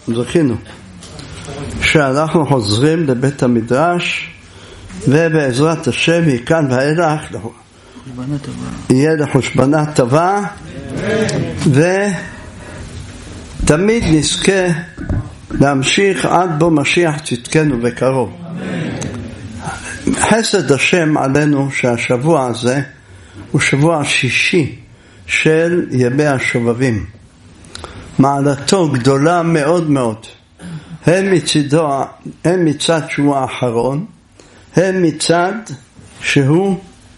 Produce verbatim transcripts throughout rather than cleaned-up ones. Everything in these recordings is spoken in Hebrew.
זכינו שאנחנו חוזרים לבית המדרש, ובעזרת השם מכאן ואילך יהיה לחושבנה טובה, ותמיד נזכה להמשיך עד בו משיח צדקנו בקרוב. חסד השם עלינו שהשבוע הזה הוא שבוע שישי של ימי השובבים. מעלתו גדולה מאוד מאוד, הם מצדו, הם מצד שהוא האחרון, הם מצד שהוא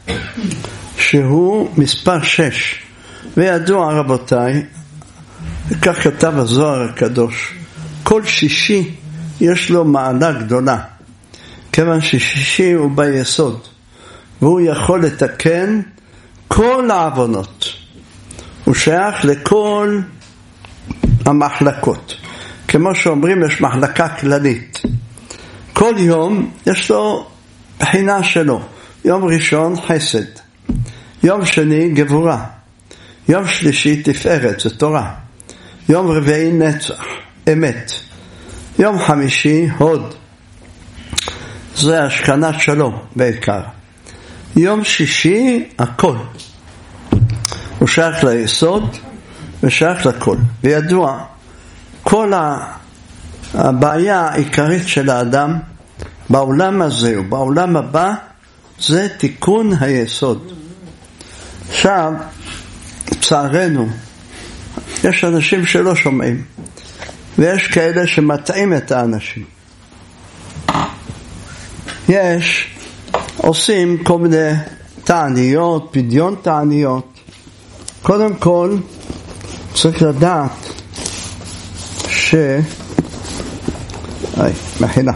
שהוא מספר שש. וידוע רבותיי, כך כתב הזוהר הקדוש, כל שישי יש לו מעלה גדולה, כיוון ששישי הוא ביסוד, והוא יכול לתקן כל העוונות, הוא שייך לכל המחלקות. כמו שאומרים, יש מחלקה כללית, כל יום יש לו בחינה שלו. יום ראשון חסד, יום שני גבורה, יום שלישי תפארת, זה תורה, יום רביעי נצח, אמת, יום חמישי הוד, זה השכנת שלום בעיקר, יום שישי הכל, הוא שייך ליסוד ושייך לכל. וידוע, כל הבעיה העיקרית של האדם בעולם הזה ובעולם הבא זה תיקון היסוד. עכשיו, צערנו, יש אנשים שלא שומעים, ויש כאלה שמטעים את האנשים. יש, עושים כל מיני תעניות, פדיון תעניות. קודם כל, צריך לדעת ש... איי, מחילה.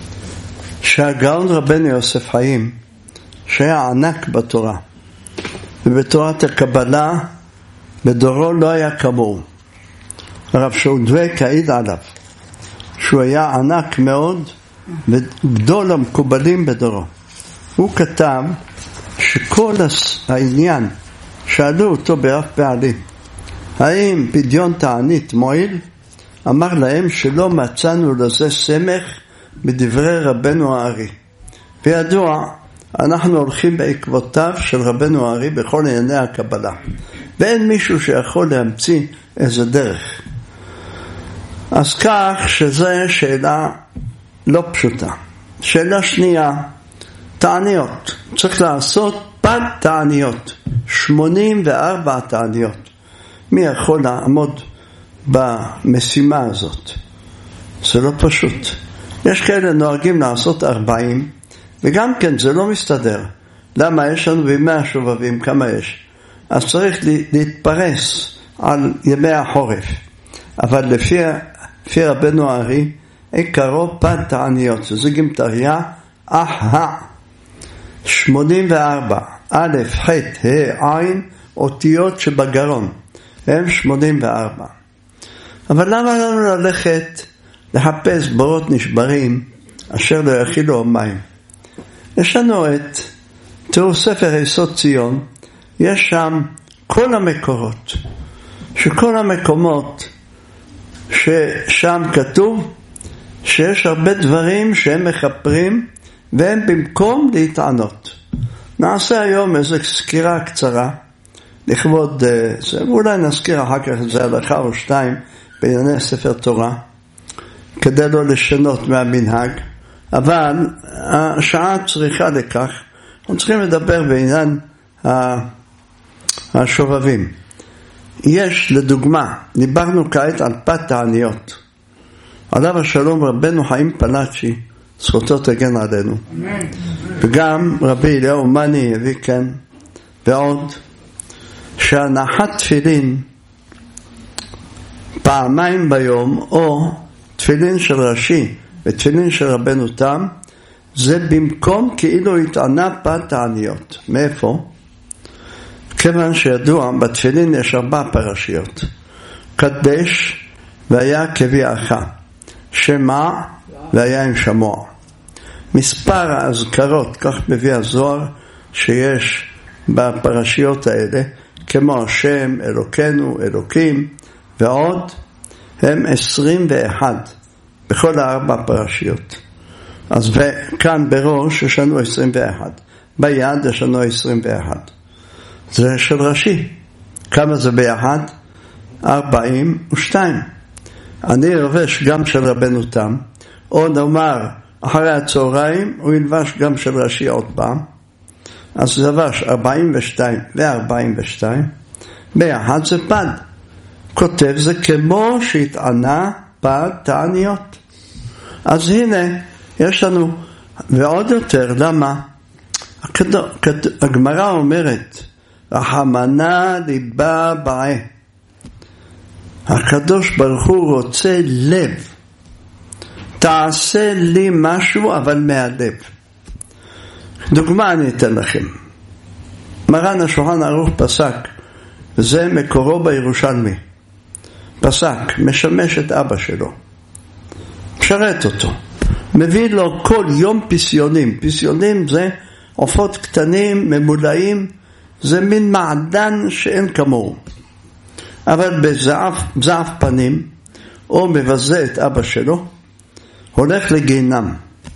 שהגאון רבנו יוסף חיים, שהיה ענק בתורה, ובתורת הקבלה בדורו לא היה כמוהו. הרב שאול דבק העיד עליו שהוא היה ענק מאוד וגדול המקובלים בדורו. הוא כתב שכל העניין, שאלו אותו באף פעלים, האם פדיון תענית מועיל? אמר להם שלא מצאנו לזה סמך בדברי רבנו הארי. וידוע, אנחנו הולכים בעקבותיו של רבנו הארי בכל ענייני הקבלה, ואין מישהו שיכול להמציא איזה דרך. אז כך שזה שאלה לא פשוטה. שאלה שנייה, תעניות. צריך לעשות פד תעניות, שמונים וארבע תעניות. מי יכול לעמוד במשימה הזאת? זה לא פשוט. יש כאלה נוהגים לעשות ארבעים, וגם כן זה לא מסתדר. למה? יש לנו בימי השובבים, כמה יש? אז צריך להתפרס על ימי החורף. אבל לפי, לפי רבנו הארי, עיקרו פד תעניות, זה גימטריה אח שמונים וארבע, א', ח', ה', עין, אותיות שבגרון, הם שמונים וארבע. אבל למה לנו ללכת לחפש בורות נשברים אשר לא יכילו מים? יש לנו את תראו ספר יסוד ציון, יש שם כל המקורות, שכל המקומות ששם כתוב שיש הרבה דברים שהם מחפרים והם במקום להתענות. נעשה היום איזו סקירה קצרה לכבוד זה, ואולי נזכיר אחר כך איזה הלכה או שתיים בענייני ספר תורה כדי לא לשנות מהמנהג, אבל השעה צריכה לכך. אנחנו צריכים לדבר בעניין השובבים. יש לדוגמה, דיברנו כעת על פד תעניות, עליו השלום רבנו חיים פלאצ'י, זכותו תגן עלינו, וגם רבי אליהו מני הביא כן, ועוד שהנחת תפילין פעמיים ביום, או תפילין של ראשי ותפילין של רבנו תם, זה במקום כאילו התענה פד תעניות. מאיפה? כיוון שידוע, בתפילין יש ארבע פרשיות, קדש והיה כביעך, שמע והיה עם שמוע. מספר ההזכרות, כך מביא הזוהר, שיש בפרשיות האלה, כמו השם, אלוקינו, אלוקים, ועוד, הם עשרים ואחת בכל הארבע פרשיות. אז כאן בראש יש לנו עשרים ואחת, ביד יש לנו עשרים ואחת. זה של רש"י. כמה זה ביחד? ארבעים ושתיים. אני לובש גם של רבנו תם, או נאמר אחרי הצהריים הוא ילבש גם של רש"י עוד פעם, אז זה לבש ארבעים ושתיים ו-ארבעים ושתיים, ביחד זה פד. כותב זה כמו שהתענה פד תעניות. אז הנה יש לנו, ועוד יותר, למה? הגמרא אומרת, רחמנא ליבא באה. הקדוש ברוך הוא רוצה לב. תעשה לי משהו אבל מהלב. דוגמה אני אתן לכם. מרן השולחן ערוך פסק, וזה מקורו בירושלמי. פסק, משמש את אבא שלו. משרת אותו. מביא לו כל יום פסיונים. פסיונים זה עופות קטנים, ממולאים, זה מין מעדן שאין כמוהו. אבל בזעף, בזעף פנים, או מבזה את אבא שלו, הולך לגיהנם.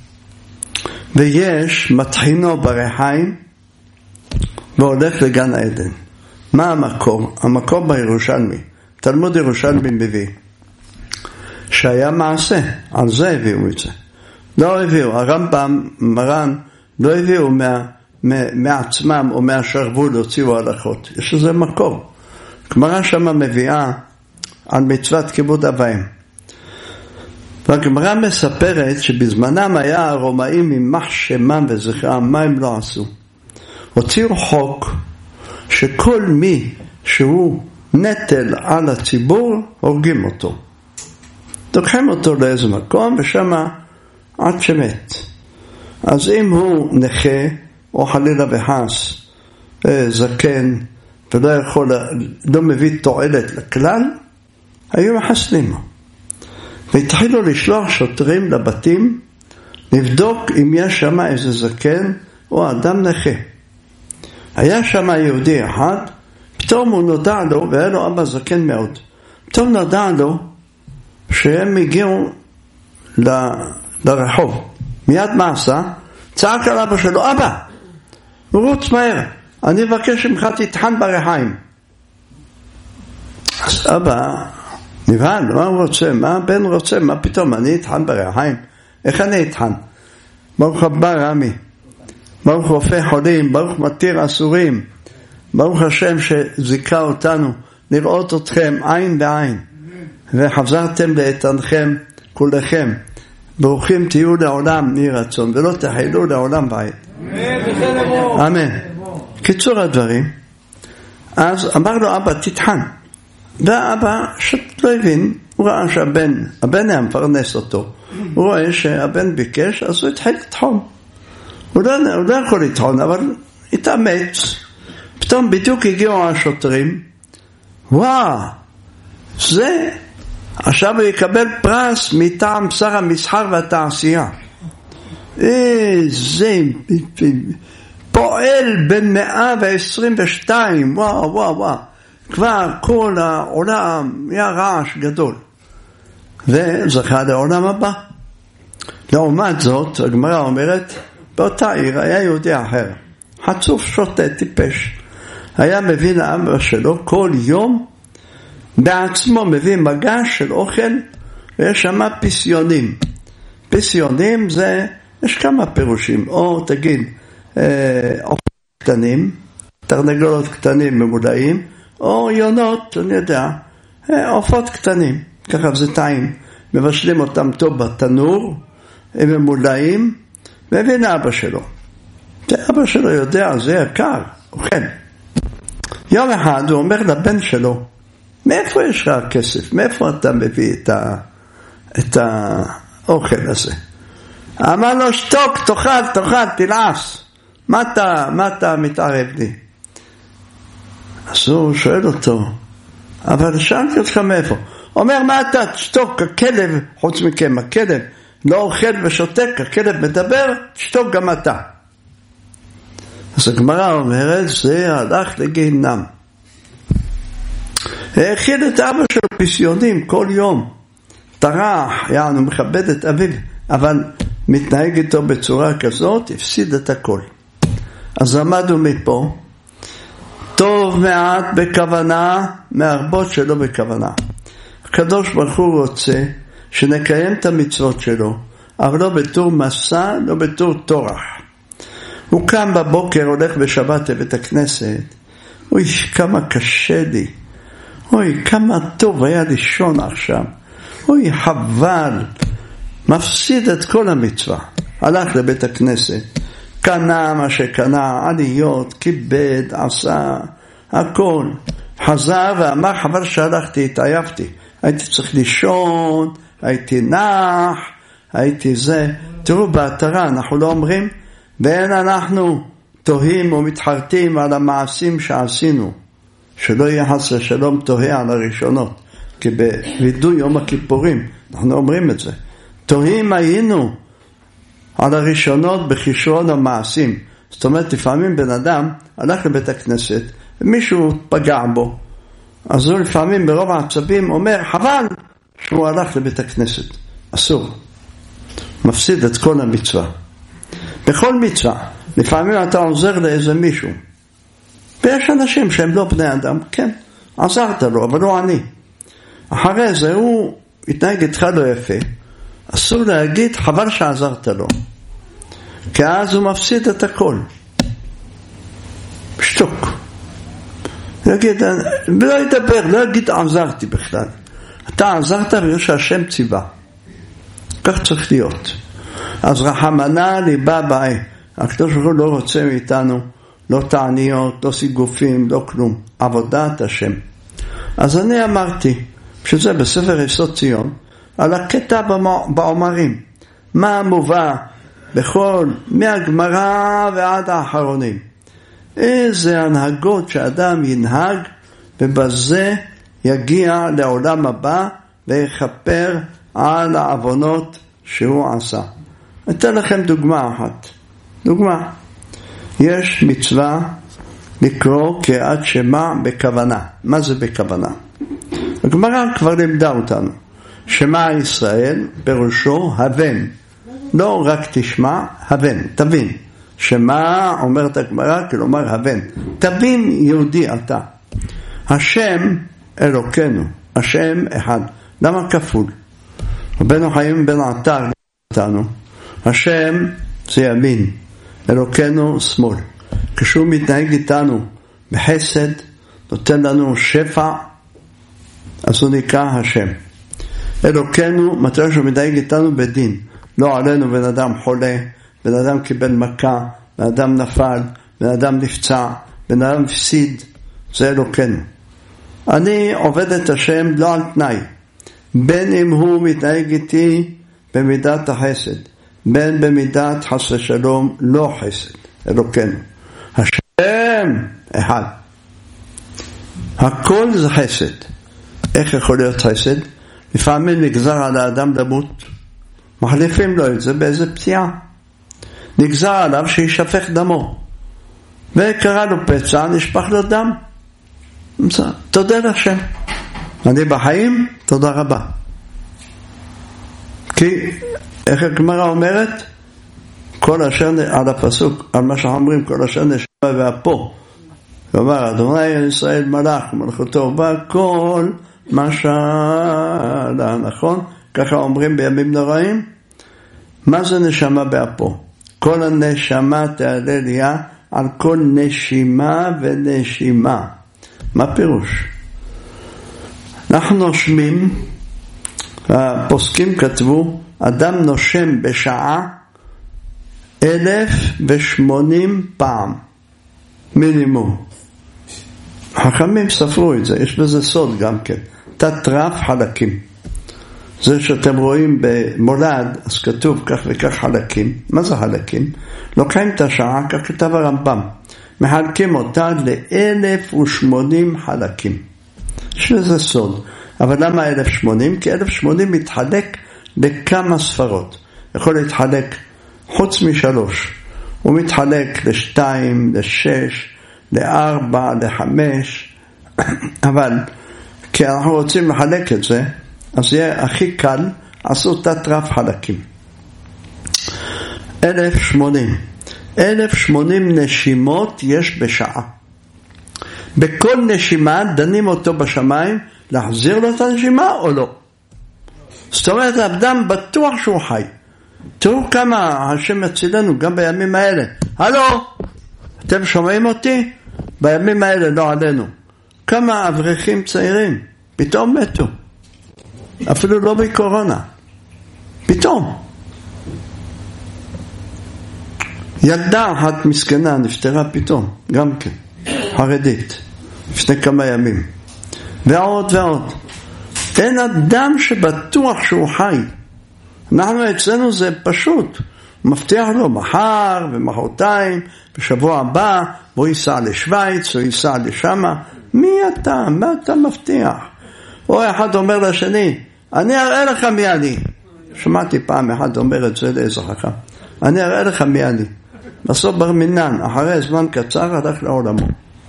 ויש מטחינו בריחיים, והולך לגן העדן. מה המקור? המקור בירושלמי. תלמוד ירושלמי מביא. שהיה מעשה, על זה הביאו את זה. לא הביאו, הרמב"ם, מרן, לא הביאו מה, מה, מעצמם או מהשרוול הוציאו הלכות. יש לזה מקור. גמרא שמה מביאה על מצוות כיבוד אב ואם. והגמרא מספרת שבזמנם היה הרומאים ממח שמם וזכרם, מה הם לא עשו? הוציאו חוק שכל מי שהוא נטל על הציבור, הורגים אותו. לוקחים אותו לאיזה מקום ושמה עד שמת. אז אם הוא נכה או חלילה וחס זקן ולא יכול, לא מביא תועלת לכלל, היו מחסלים. והתחילו לשלוח שוטרים לבתים לבדוק אם יש שם איזה זקן או אדם נכה. היה שם יהודי אחד, פתאום הוא נודע לו, והיה לו אבא זקן מאוד, פתאום נודע לו שהם הגיעו ל, לרחוב. מיד מה עשה? צעק על אבא שלו, אבא, הוא רוץ מהר, אני מבקש ממך תטחן בריחיים. אז אבא נבהל, מה הוא רוצה? מה הבן רוצה? מה פתאום? אני אטחן בריחיים? איך אני אטחן? ברוך הבא רמי, ברוך רופא חולים, ברוך מתיר אסורים, ברוך השם שזיכה אותנו לראות אתכם עין בעין, וחזרתם לאיתנכם כולכם. ברוכים תהיו לעולם יהי רצון, ולא תחילו לעולם בית. אמן. קיצור הדברים, אז אמר לו אבא תטחן, והאבא שלא הבין, הוא ראה שהבן, הבן היה מפרנס אותו, הוא רואה שהבן ביקש, אז הוא התחיל לטחון. הוא לא, הוא לא יכול לטחון, אבל התאמץ. פתאום בדיוק הגיעו השוטרים, וואו, זה, עכשיו הוא יקבל פרס מטעם שר המסחר והתעשייה. איזה פועל בן מאה ועשרים ושתיים, וואו וואו וואו, כבר כל העולם היה רעש גדול, וזכה לעולם הבא. לעומת זאת, הגמרא אומרת, באותה עיר היה יהודי אחר, חצוף, שוטה, טיפש, היה מביא לאבא שלו כל יום, בעצמו מביא מגש של אוכל, ויש שם פסיונים. פסיונים זה, יש כמה פירושים, או תגיד, עופות קטנים, תרנגולות קטנים ממולאים, או יונות, אני יודע, עופות קטנים, ככה זה טעים, מבשלים אותם טוב בתנור, הם ממולאים, והביא לאבא שלו. אבא שלו יודע, זה יקר, אוכל. יום אחד הוא אומר לבן שלו, מאיפה יש לך כסף? מאיפה אתה מביא את, ה... את האוכל הזה? אמר לו, שתוק, תאכל, תאכל, תלעס. מה אתה, מה אתה מתערב לי? אז הוא שואל אותו, אבל שאלתי אותך מאיפה? אומר, מה אתה, שתוק, הכלב, חוץ מכם, הכלב לא אוכל ושותק, הכלב מדבר, שתוק גם אתה. אז הגמרא אומרת, זה הלך לגיהנם. האכיל את אבא שלו פסיונים כל יום, טרח, יענו מכבד את אביו, אבל מתנהג איתו בצורה כזאת, הפסיד את הכל. אז למדנו מפה, טוב מעט בכוונה, מהרבות שלא בכוונה. הקדוש ברוך הוא רוצה שנקיים את המצוות שלו, אבל לא בתור מסע, לא בתור טורח. הוא קם בבוקר, הולך בשבת לבית הכנסת, אוי, כמה קשה לי, אוי, כמה טוב היה לישון עכשיו, אוי, חבל, מפסיד את כל המצווה. הלך לבית הכנסת, קנה מה שקנה, עליות, כיבד, עשה, הכל. חזר ואמר, חבל שהלכתי, התעייפתי. הייתי צריך לישון, הייתי נח, הייתי זה. תראו, בהתרה אנחנו לא אומרים, ואין אנחנו תוהים ומתחרטים על המעשים שעשינו. שלא יהיה חס ושלום תוהה על הראשונות. כי בווידוי יום הכיפורים, אנחנו אומרים את זה. תוהים היינו על הראשונות בכישרון המעשים. זאת אומרת, לפעמים בן אדם הלך לבית הכנסת, ומישהו פגע בו. אז הוא לפעמים ברוב העצבים אומר, חבל שהוא הלך לבית הכנסת. אסור. מפסיד את כל המצווה. בכל מצווה, לפעמים אתה עוזר לאיזה מישהו. ויש אנשים שהם לא בני אדם, כן, עזרת לו, אבל לא אני. אחרי זה הוא התנהג איתך לא יפה, אסור להגיד חבל שעזרת לו, כי אז הוא מפסיד את הכל. שתוק. יגיד, ולא ידבר, לא יגיד עזרתי בכלל. אתה עזרת ויש שהשם ציווה. כך צריך להיות. אז רחמנה ליבה באי. הקדוש ברוך הוא לא רוצה מאיתנו, לא תעניות, לא סיגופים, לא כלום. עבודת השם. אז אני אמרתי, שזה בספר יסוד ציון, על הקטע בעומרים. מה מובא בכל, מהגמרא ועד האחרונים. איזה הנהגות שאדם ינהג, ובזה יגיע לעולם הבא, ויכפר על העוונות שהוא עשה. אתן לכם דוגמה אחת. דוגמה. יש מצווה לקרוא קריאת שמע בכוונה. מה זה בכוונה? הגמרא כבר לימדה אותנו. שמע ישראל פירושו הבן. לא רק תשמע, הבן, תבין. שמע אומרת הגמרא, כלומר הבן. תבין יהודי אתה. השם אלוקנו, השם אחד. למה כפול? רבנו חיים בן עטר אותנו. השם זה ימין, אלוקנו שמאל. כשהוא מתנהג איתנו בחסד, נותן לנו שפע, אז הוא נקרא השם. אלוקנו, מתי שהוא מתנהג איתנו בדין. לא עלינו בן אדם חולה, בן אדם קיבל מכה, בן אדם נפל, בן אדם נפצע, בן אדם הפסיד, זה אלוקנו. אני עובד את השם לא על תנאי, בין אם הוא מתנהג איתי במידת החסד, בין במידת חס ושלום לא חסד, אלוקנו. השם אחד. הכל זה חסד. איך יכול להיות חסד? לפעמים נגזר על האדם למות, מחליפים לו את זה באיזה פציעה. נגזר עליו שישפך דמו, וקרא לו פצע, נשפך לו דם. תודה לשם. אני בחיים, תודה רבה. כי, איך הגמרא אומרת? כל אשר, על הפסוק, על מה שאומרים, כל אשר נשמע והפה. כלומר, אדוני ישראל מלך, מלכותו בכל משלה, נכון? ככה אומרים בימים נוראים. מה זה נשמה באפו? כל הנשמה תהלליה על כל נשימה ונשימה. מה פירוש? אנחנו נושמים, הפוסקים כתבו, אדם נושם בשעה אלף ושמונים פעם, מינימום. חכמים ספרו את זה, יש בזה סוד גם כן. תת-רף חלקים. זה שאתם רואים במולד, אז כתוב כך וכך חלקים. מה זה חלקים? לוקחים את השעה, כך כתב הרמב"ם. מחלקים אותה ל-אלף ושמונים חלקים. יש לזה סוד. אבל למה אלף ושמונים? כי אלף ושמונים מתחלק לכמה ספרות. יכול להתחלק חוץ משלוש. הוא מתחלק לשתיים, לשש, לארבע, לחמש. אבל כי אנחנו רוצים לחלק את זה, אז יהיה הכי קל, עשו תת רב חלקים. אלף שמונים. אלף שמונים נשימות יש בשעה. בכל נשימה דנים אותו בשמיים, להחזיר לו את הנשימה או לא. זאת אומרת, האדם בטוח שהוא חי. תראו כמה השם מצילנו גם בימים האלה. הלו, אתם שומעים אותי? בימים האלה לא עלינו. כמה אברכים צעירים פתאום מתו. אפילו לא בקורונה. פתאום. ילדה אחת מסכנה נפטרה פתאום, גם כן, חרדית, לפני כמה ימים. ועוד ועוד. אין אדם שבטוח שהוא חי. אנחנו אצלנו זה פשוט. הוא מבטיח לו מחר ומחרתיים, בשבוע הבא, הוא ייסע לשוויץ, הוא ייסע לשם. מי אתה? מה אתה מבטיח? או אחד אומר לשני, אני אראה לך מי אני. שמעתי פעם אחד אומר את זה לאיזה חכם. אני אראה לך מי אני. בסוף בר מינן, אחרי זמן קצר, הלך לעולמו.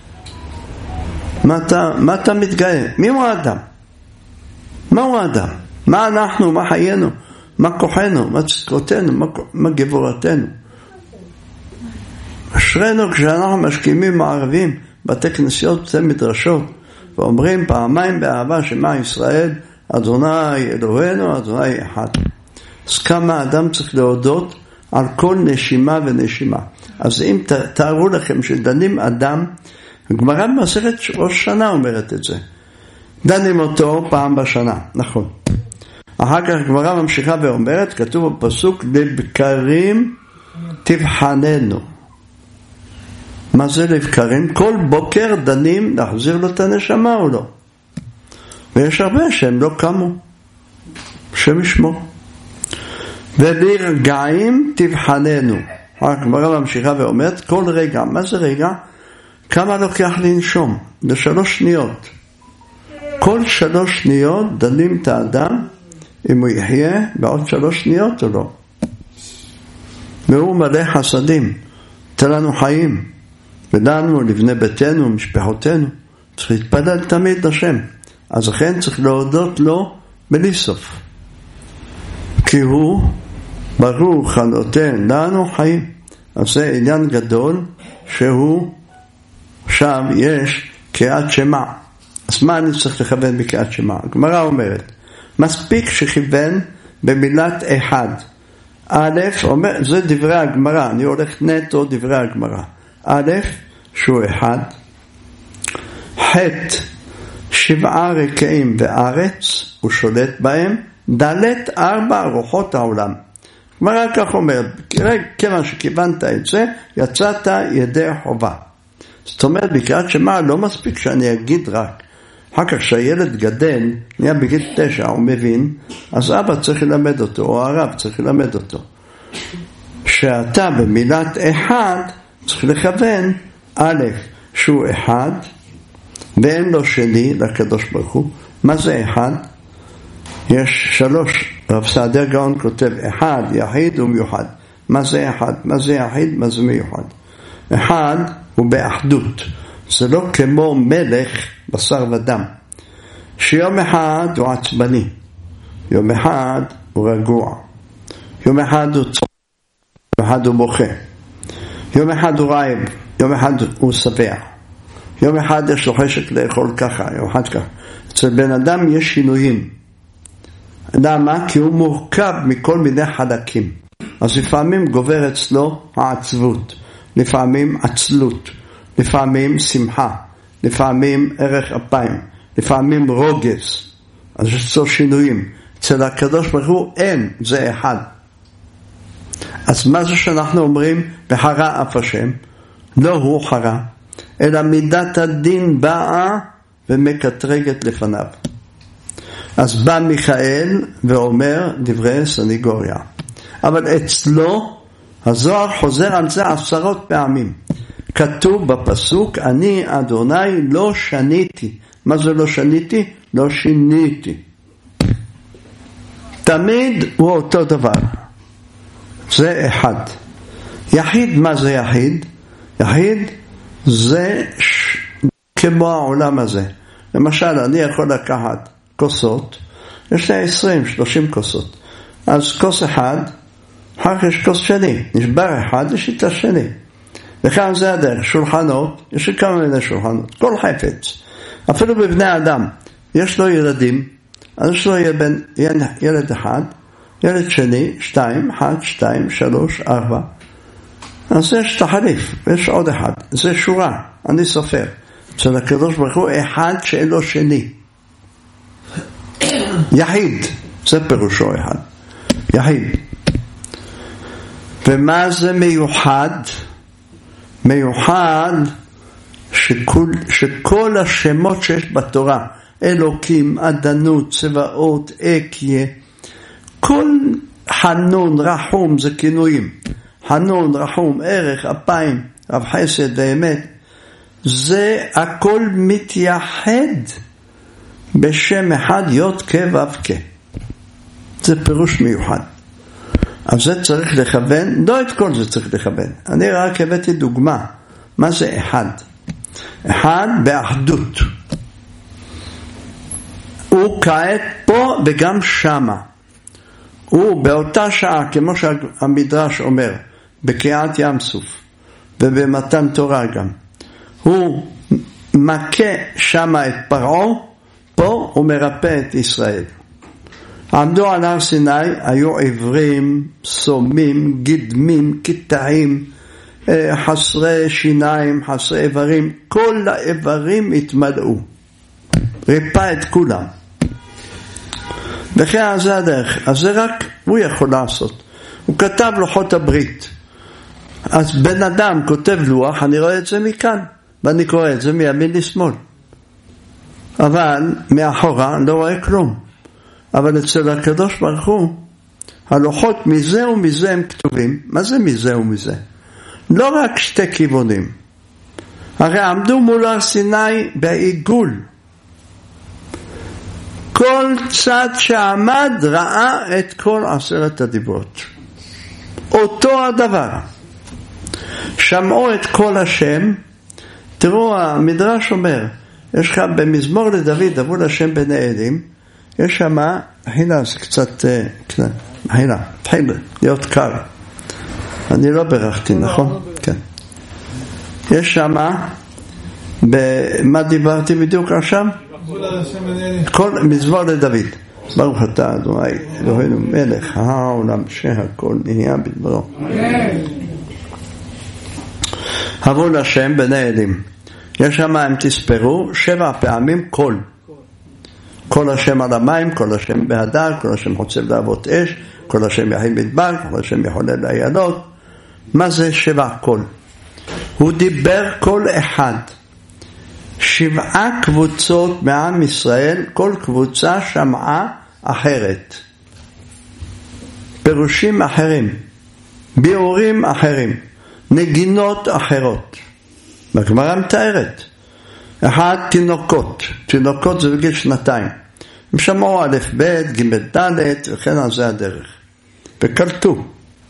מה אתה, מה אתה מתגאה? מי הוא האדם? מה הוא האדם? מה אנחנו? מה חיינו? מה כוחנו? מה צדקותנו? מה, מה גבורתנו? אשרנו כשאנחנו משכימים מערבים, בתי כנסיות, בתי מדרשות, ואומרים פעמיים באהבה שמה ישראל, אדוני אלוהינו, אדוני אחד. אז כמה אדם צריך להודות על כל נשימה ונשימה. אז אם תארו לכם שדנים אדם, הגמרא במסכת ראש שנה אומרת את זה. דנים אותו פעם בשנה, נכון. אחר כך הגמרא ממשיכה ואומרת, כתוב בפסוק, לבקרים תבחננו. מה זה לבקרים? כל בוקר דנים להחזיר לו את הנשמה או לא. ויש הרבה שהם לא קמו. שם ישמור. ולרגעים תבחננו. הגמרא ממשיכה ואומרת, כל רגע, מה זה רגע? כמה לוקח לנשום? לשלוש שניות. כל שלוש שניות דנים את האדם, אם הוא יחיה בעוד שלוש שניות או לא. והוא מלא חסדים, תן לנו חיים, ולנו, לבני ביתנו, משפחותינו, צריך להתפלל תמיד לשם. אז לכן צריך להודות לו בלי סוף. כי הוא ברוך הנותן לנו חיים. אז זה עניין גדול שהוא שם יש קריאת שמע. אז מה אני צריך לכוון בקריאת שמע? הגמרא אומרת, מספיק שכיוון במילת אחד. א', אומר, זה דברי הגמרא, אני הולך נטו דברי הגמרא. א', שהוא אחד. ח', שבעה רקעים בארץ, הוא שולט בהם. ד', ארבע רוחות העולם. הגמרא כך אומר, כיוון שכיוונת את זה, יצאת ידי חובה. זאת אומרת, בקריאת שמע לא מספיק שאני אגיד רק. אחר כך שהילד גדל, נהיה בגיל תשע, הוא מבין, אז אבא צריך ללמד אותו, או הרב צריך ללמד אותו. שאתה במילת אחד, צריך לכוון, א', שהוא אחד, ואין לו שני לקדוש ברוך הוא. מה זה אחד? יש שלוש, רב סעדיה גאון כותב, אחד, יחיד ומיוחד. מה זה אחד? מה זה יחיד? מה זה מיוחד? אחד הוא באחדות. זה לא כמו מלך בשר ודם. שיום אחד הוא עצבני. יום אחד הוא רגוע. יום אחד הוא צוחק. יום אחד הוא בוכה. יום אחד הוא רעב. יום אחד הוא שבע. יום אחד יש לו חשק לאכול ככה, יום אחד ככה. אצל בן אדם יש שינויים. למה? כי הוא מורכב מכל מיני חלקים. אז לפעמים גובר אצלו העצבות. לפעמים עצלות. לפעמים שמחה. לפעמים ערך אפיים. לפעמים רוגז. אז יש אצלו שינויים. אצל הקדוש ברוך הוא אין, זה אחד. אז מה זה שאנחנו אומרים בחרה אף השם? לא הוא חרה, אלא מידת הדין באה ומקטרגת לפניו. אז בא מיכאל ואומר דברי סניגוריה. אבל אצלו הזוהר חוזר על זה עשרות פעמים. כתוב בפסוק, אני אדוני לא שניתי. מה זה לא שניתי? לא שיניתי. תמיד הוא אותו דבר. זה אחד. יחיד, מה זה יחיד? יחיד זה ש... כמו העולם הזה. למשל, אני יכול לקחת כוסות, יש לה עשרים, שלושים כוסות. אז כוס אחד, אחר כך יש כוס שני. נשבר אחד, יש את השני. וכאן זה הדרך. שולחנות, יש לי כמה מיני שולחנות. כל חפץ. אפילו בבני אדם. יש לו ילדים, אז יש לו ילד, ילד אחד, ילד שני, שתיים, אחד, שתיים, שלוש, ארבע. אז יש תחליף, יש עוד אחד. זה שורה, אני סופר. אצל הקדוש ברוך הוא אחד שאין לו שני. יחיד, זה פירושו אחד. יחיד. ומה זה מיוחד? מיוחד שכל, שכל השמות שיש בתורה, אלוקים, עדנות, צבאות, אקיה, כל חנון, רחום, זה כינויים. חנון, רחום, ערך, אפיים, רב חסד ואמת, זה הכל מתייחד בשם אחד יוד כו' כ'. זה פירוש מיוחד. אז זה צריך לכוון, לא את כל זה צריך לכוון. אני רק הבאתי דוגמה. מה זה אחד? אחד באחדות. הוא כעת פה וגם שמה. הוא באותה שעה, כמו שהמדרש אומר, בקריאת ים סוף, ובמתן תורה גם. הוא מכה שמה את פרעה, פה הוא מרפא את ישראל. עמדו על הר סיני, היו עיוורים, סומים, גדמים, קטעים, חסרי שיניים, חסרי איברים, כל האיברים התמלאו. ריפא את כולם. וכן זה הדרך. אז זה רק הוא יכול לעשות. הוא כתב לוחות הברית. אז בן אדם כותב לוח, אני רואה את זה מכאן, ואני קורא את זה מימין לשמאל. אבל מאחורה לא רואה כלום. אבל אצל הקדוש ברוך הוא, הלוחות מזה ומזה הם כתובים. מה זה מזה ומזה? לא רק שתי כיוונים. הרי עמדו מול הר סיני בעיגול. כל צד שעמד ראה את כל עשרת הדיברות. אותו הדבר. שמעו את כל השם. תראו, המדרש אומר, יש לך במזמור לדוד, דברו לשם בני עדים, יש שם, חילה, זה קצת, קצת חילה, חילה, להיות קר. אני לא ברכתי, נכון? כן. יש שם, מה דיברתי בדיוק עכשיו? כל מזמור לדוד. ברוך אתה, אדוני, אלוהינו מלך העולם שהכל נהיה בדברו. הבו לשם בני עדים. יש שם, הם תספרו, שבע פעמים כל. כל השם על המים, כל השם בהדר, כל השם חוצב להבות אש, כל השם יחיד מדבר, כל השם יחולל לעיינות. מה זה שבע כל? הוא דיבר כל אחד. שבעה קבוצות מעם ישראל, כל קבוצה שמעה אחרת. פירושים אחרים, ביאורים אחרים, נגינות אחרות. והגמרא מתארת. אחד תינוקות, תינוקות זה בגיל שנתיים. הם שמעו א' ב' ג' ד' וכן על זה הדרך. וקלטו.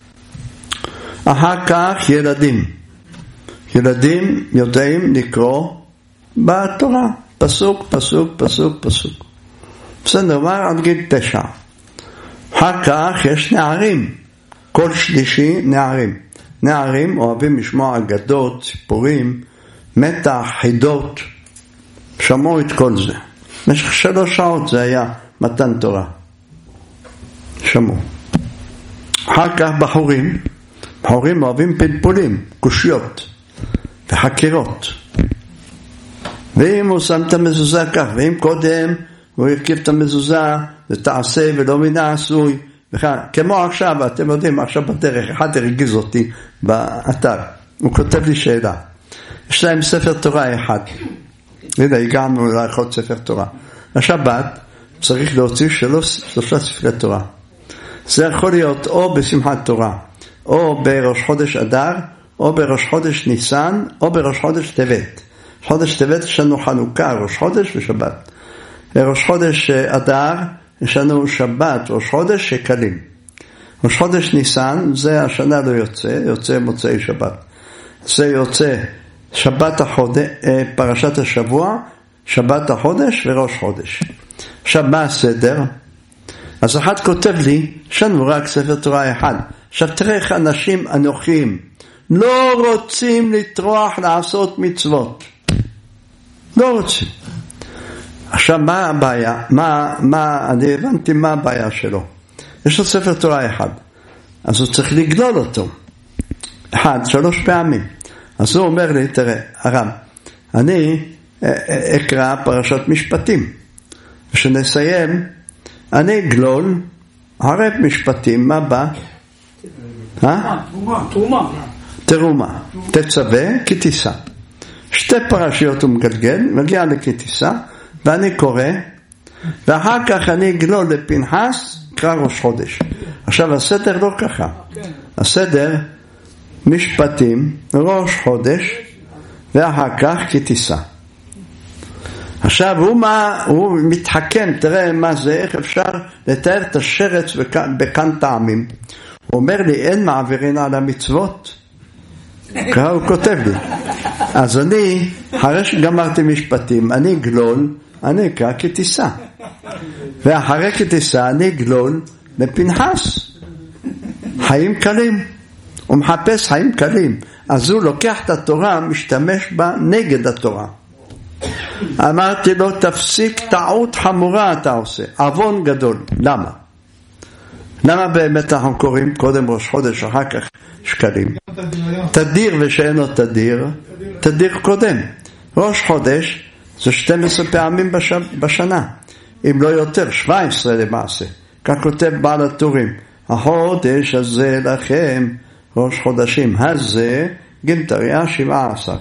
אחר כך ילדים. ילדים יודעים לקרוא בתורה. פסוק, פסוק, פסוק, פסוק. זה נאמר עד גיל תשע. אחר כך יש נערים. כל שלישי נערים. נערים אוהבים לשמוע אגדות, סיפורים, מתח, חידות. שמעו את כל זה. במשך שלוש שעות זה היה מתן תורה. שמעו. אחר כך בחורים. בחורים אוהבים פלפולים, קושיות וחקירות. ואם הוא שם את המזוזה כך, ואם קודם הוא ירכיב את המזוזה, ותעשה ולא מן העשוי, כמו עכשיו, אתם יודעים, עכשיו בדרך, אחד הרגיז אותי באתר. הוא כותב לי שאלה. יש להם ספר תורה אחד. הנה, הגענו לאחד ספר תורה. השבת צריך להוציא שלוש, שלושה ספרי תורה. זה יכול להיות או בשמחת תורה, או בראש חודש אדר, או בראש חודש ניסן, או בראש חודש טבת. חודש טבת יש לנו חנוכה, ראש חודש ושבת. בראש חודש אדר יש לנו שבת, ראש חודש שקלים. ראש חודש ניסן, זה השנה לא יוצא, יוצא מוצאי שבת. זה יוצא שבת החודש, פרשת השבוע, שבת החודש וראש חודש. עכשיו מה הסדר? אז אחד כותב לי, יש לנו רק ספר תורה אחד. עכשיו תראה איך אנשים אנוכיים לא רוצים לטרוח לעשות מצוות. לא רוצים. עכשיו מה הבעיה? מה, מה, אני הבנתי מה הבעיה שלו. יש לו ספר תורה אחד. אז הוא צריך לגדול אותו. אחד, שלוש פעמים. אז הוא אומר לי, תראה, הרב, אני אקרא פרשת משפטים. ושנסיים, אני אגלול, ערב משפטים, מה בא? תרומה. תרומה. תרומה. תצווה, כי תישא. שתי פרשיות הוא מגלגל, מגיע לכי תישא, ואני קורא, ואחר כך אני אגלול לפנחס, קרא ראש חודש. עכשיו הסדר לא ככה. הסדר, משפטים, ראש חודש, ואחר כך כי תישא. עכשיו הוא, מה, הוא מתחכם, תראה מה זה, איך אפשר לתאר את השרץ בכאן טעמים. הוא אומר לי, אין מעבירין על המצוות. ככה הוא כותב לי. אז אני, אחרי שגמרתי משפטים, אני אגלול, אני אקרא כי תישא. ואחרי כי תישא, אני אגלול לפנחס. חיים קלים. הוא מחפש חיים קלים. אז הוא לוקח את התורה, משתמש בה נגד התורה. אמרתי לו, תפסיק, טעות חמורה אתה עושה, עוון גדול. למה? למה באמת אנחנו קוראים קודם ראש חודש, אחר כך שקלים? תדיר ושאינו תדיר, תדיר קודם. ראש חודש זה שתים עשרה פעמים בשנה, אם לא יותר, שבע עשרה למעשה. כך כותב בעל הטורים, החודש הזה לכם ראש חודשים, הזה גמטריה שבע עשר.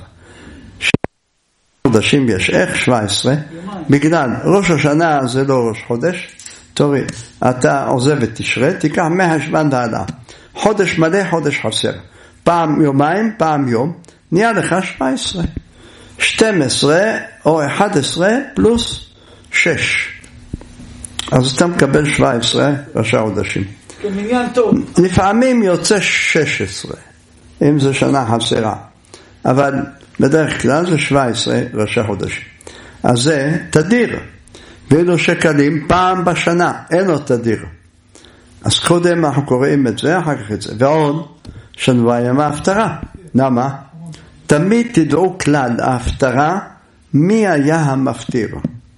חודשים יש, איך שבע עשרה? בגלל ראש השנה זה לא ראש חודש. תורי, אתה עוזב את תשרה, תיקח מהשבן דעלה. חודש מלא, חודש חסר. פעם יומיים, פעם יום, נהיה לך שבע עשרה. שתים עשרה או אחת עשרה פלוס שש. אז אתה מקבל שבע עשרה ראשי חודשים. כמניין טוב. לפעמים יוצא שש עשרה, אם זה שנה חסרה. אבל בדרך כלל זה שבע עשרה ראשי חודשים. אז זה תדיר. ואילו שקלים פעם בשנה, אין לו תדיר. אז קודם אנחנו קוראים את זה, אחר כך את זה. ועוד, שנבוא יום ההפטרה. למה? תמיד תדעו כלל ההפטרה, מי היה המפטיר.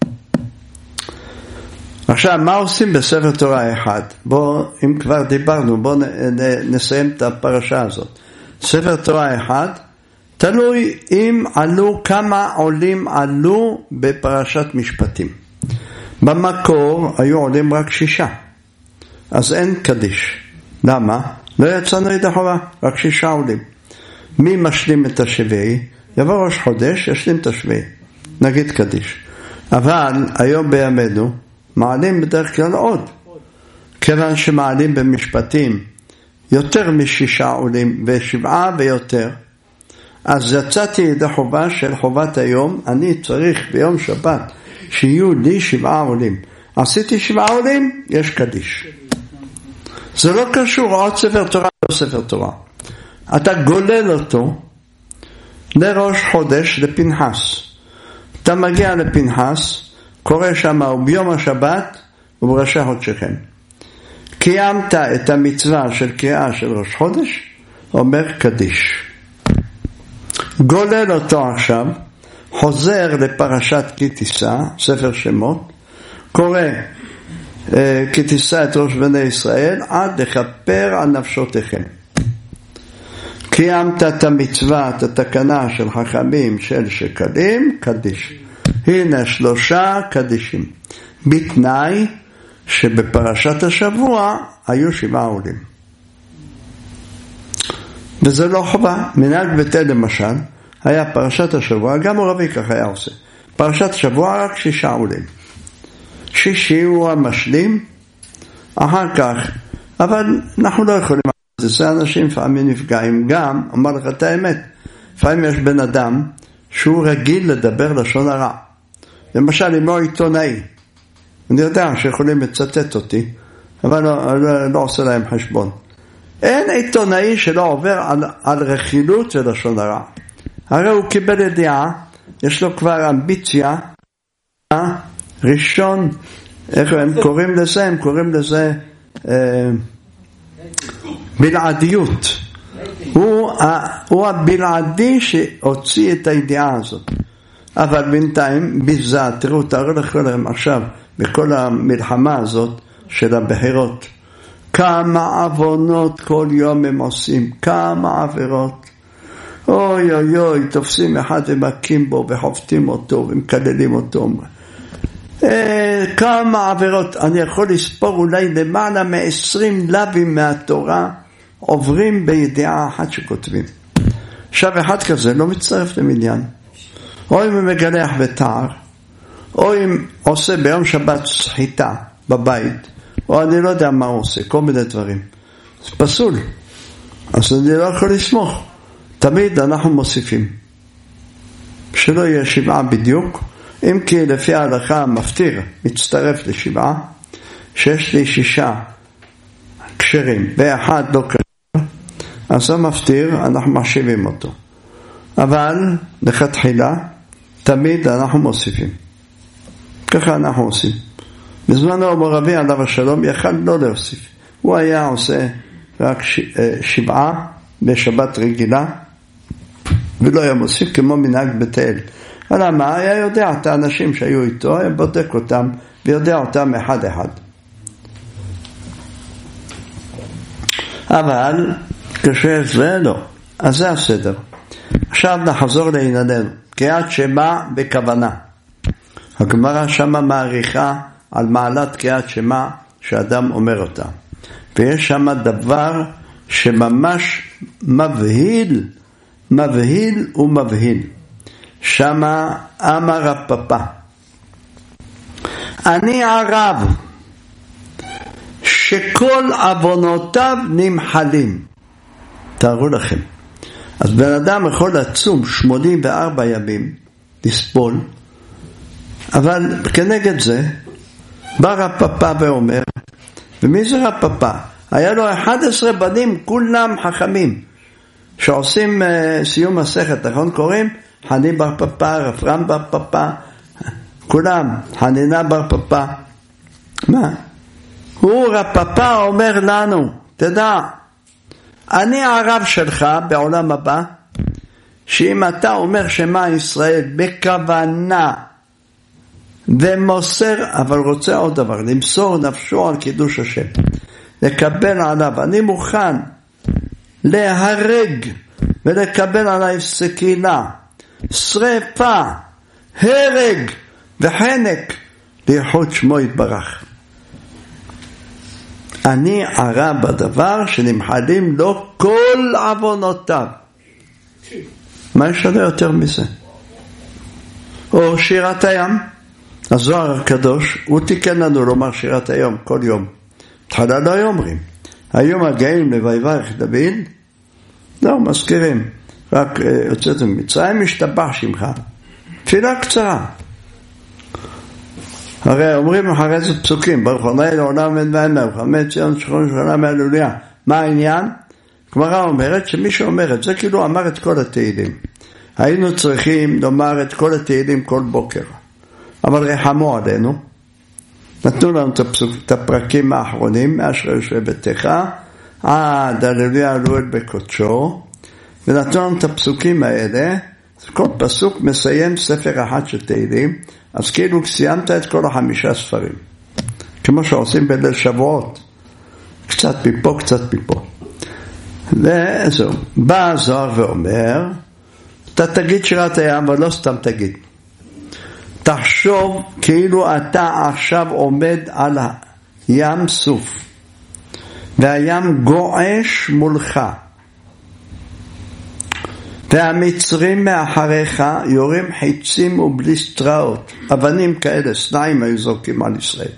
עכשיו, מה עושים בספר תורה אחד? בואו, אם כבר דיברנו, בואו נסיים את הפרשה הזאת. ספר תורה אחד, תלוי אם עלו, כמה עולים עלו בפרשת משפטים. במקור היו עולים רק שישה, אז אין קדיש. למה? לא יצאנו ידי חובה, רק שישה עולים. מי משלים את השביעי? יבוא ראש חודש, ישלים את השביעי, נגיד קדיש. אבל היום בימינו מעלים בדרך כלל עוד, כיוון שמעלים במשפטים יותר משישה עולים ושבעה ויותר, אז יצאתי ידי חובה של חובת היום, אני צריך ביום שבת שיהיו לי שבעה עולים. עשיתי שבעה עולים, יש קדיש. זה לא קשור, עוד ספר תורה או ספר תורה. אתה גולל אותו לראש חודש, לפנחס. אתה מגיע לפנחס, קורא שם, וביום השבת ובראשי חודשכם. קיימת את המצווה של קריאה של ראש חודש, אומר קדיש. גולל אותו עכשיו, חוזר לפרשת כי תישא, ספר שמות, קורא אה, כי תישא את ראש בני ישראל, עד לכפר על נפשותיכם. קיימת את המצווה, את התקנה של חכמים של שקלים, קדיש. הנה שלושה קדישים. בתנאי שבפרשת השבוע היו שבעה עולים. וזה לא חובה. מנהג ביתל למשל, היה פרשת השבוע, גם רבי כך היה עושה. פרשת השבוע רק שישה עולים. שישי הוא המשלים, אחר כך, אבל אנחנו לא יכולים, זה אנשים לפעמים נפגעים גם, אומר לך את האמת, לפעמים יש בן אדם שהוא רגיל לדבר לשון הרע. למשל, אם הוא עיתונאי, אני יודע שיכולים לצטט אותי, אבל לא, לא, לא עושה להם חשבון. אין עיתונאי שלא עובר על, על רכילות של לשון הרע. הרי הוא קיבל ידיעה, יש לו כבר אמביציה, ראשון איך הם קוראים לזה? הם קוראים לזה אה, בלעדיות. הוא, הוא הבלעדי שהוציא את הידיעה הזאת. אבל בינתיים ביזה, תראו, תראו לכם עכשיו בכל המלחמה הזאת של הבחירות, כמה עוונות כל יום הם עושים, כמה עבירות. אוי אוי אוי, תופסים אחד ומכים בו וחופטים אותו ומקללים אותו. אה, כמה עבירות, אני יכול לספור אולי למעלה מ-עשרים לבים מהתורה עוברים בידיעה אחת שכותבים. עכשיו אחד כזה לא מצטרף למניין. או אם הוא מגלח בתער, או אם עושה ביום שבת שחיטה בבית, או אני לא יודע מה הוא עושה, כל מיני דברים. זה פסול. אז אני לא יכול לסמוך. תמיד אנחנו מוסיפים. שלא יהיה שבעה בדיוק, אם כי לפי ההלכה המפטיר מצטרף לשבעה, שיש לי שישה קשרים, ואחד לא קשר, אז המפטיר אנחנו מחשיבים אותו. אבל לכתחילה, תמיד אנחנו מוסיפים. ככה אנחנו עושים. בזמן אבו רבי עליו השלום יכל לא להוסיף. הוא היה עושה רק שבעה בשבת רגילה, ולא היה מוסיף כמו מנהג בית אל. אבל מה? היה יודע את האנשים שהיו איתו, היה בודק אותם, ויודע אותם אחד אחד. אבל כשזה לא. אז זה הסדר. עכשיו נחזור לענייננו. קריאת שמע בכוונה. הגמרא שמה מעריכה על מעלת קריאת שמע שאדם אומר אותה. ויש שמה דבר שממש מבהיל, מבהיל ומבהיל. שמה אמר הפפה. אני ערב שכל עוונותיו נמחלים. תארו לכם. אז בן אדם יכול לצום שמונים וארבע ימים, לסבול, אבל כנגד זה, בא רפפה ואומר, ומי זה רפפה? היה לו אחד עשר בנים, כולם חכמים, שעושים uh, סיום מסכת, נכון קוראים? חני בר פפה, רפרם בר פפה, כולם, חנינה בר פפה. מה? הוא רפפה אומר לנו, תדע, אני הרב שלך בעולם הבא, שאם אתה אומר שמה ישראל בכוונה ומוסר, אבל רוצה עוד דבר, למסור נפשו על קידוש השם, לקבל עליו, אני מוכן להרג ולקבל עליו סכינה, שריפה, הרג וחנק לייחוד שמו יתברך. אני ערב בדבר שנמחלים לו כל עוונותיו. מה יש לנו יותר מזה? או שירת הים. הזוהר הקדוש, הוא תיקן לנו לומר שירת היום כל יום. תחילה לא היו אומרים. היו מגיעים לויברך דוד, לא, מזכירים. רק יוצאתם ממצרים, משתבח שמך. תפילה קצרה. הרי אומרים אחרי זה פסוקים, ברוך ה' לעולם אין ואין לה, וחמד ציון שכון שכונה מהלוליה. מה העניין? גמרא אומרת שמי שאומר את זה כאילו אמר את כל התהילים. היינו צריכים לומר את כל התהילים כל בוקר. אבל רחמו עלינו, נתנו לנו את, הפסוק, את הפרקים האחרונים, מאשר יושב ביתך, עד הלוליה אלוהל בקודשו, ונתנו לנו את הפסוקים האלה, כל פסוק מסיים ספר אחד של תהילים, אז כאילו סיימת את כל החמישה ספרים. כמו שעושים בליל שבועות. קצת מפה, קצת מפה. וזהו. בא הזוהר ואומר, אתה תגיד שירת הים, אבל לא סתם תגיד. תחשוב כאילו אתה עכשיו עומד על הים סוף. והים גועש מולך. והמצרים מאחריך יורים חיצים ובליסטראות, אבנים כאלה, שניים היו זורקים על ישראל.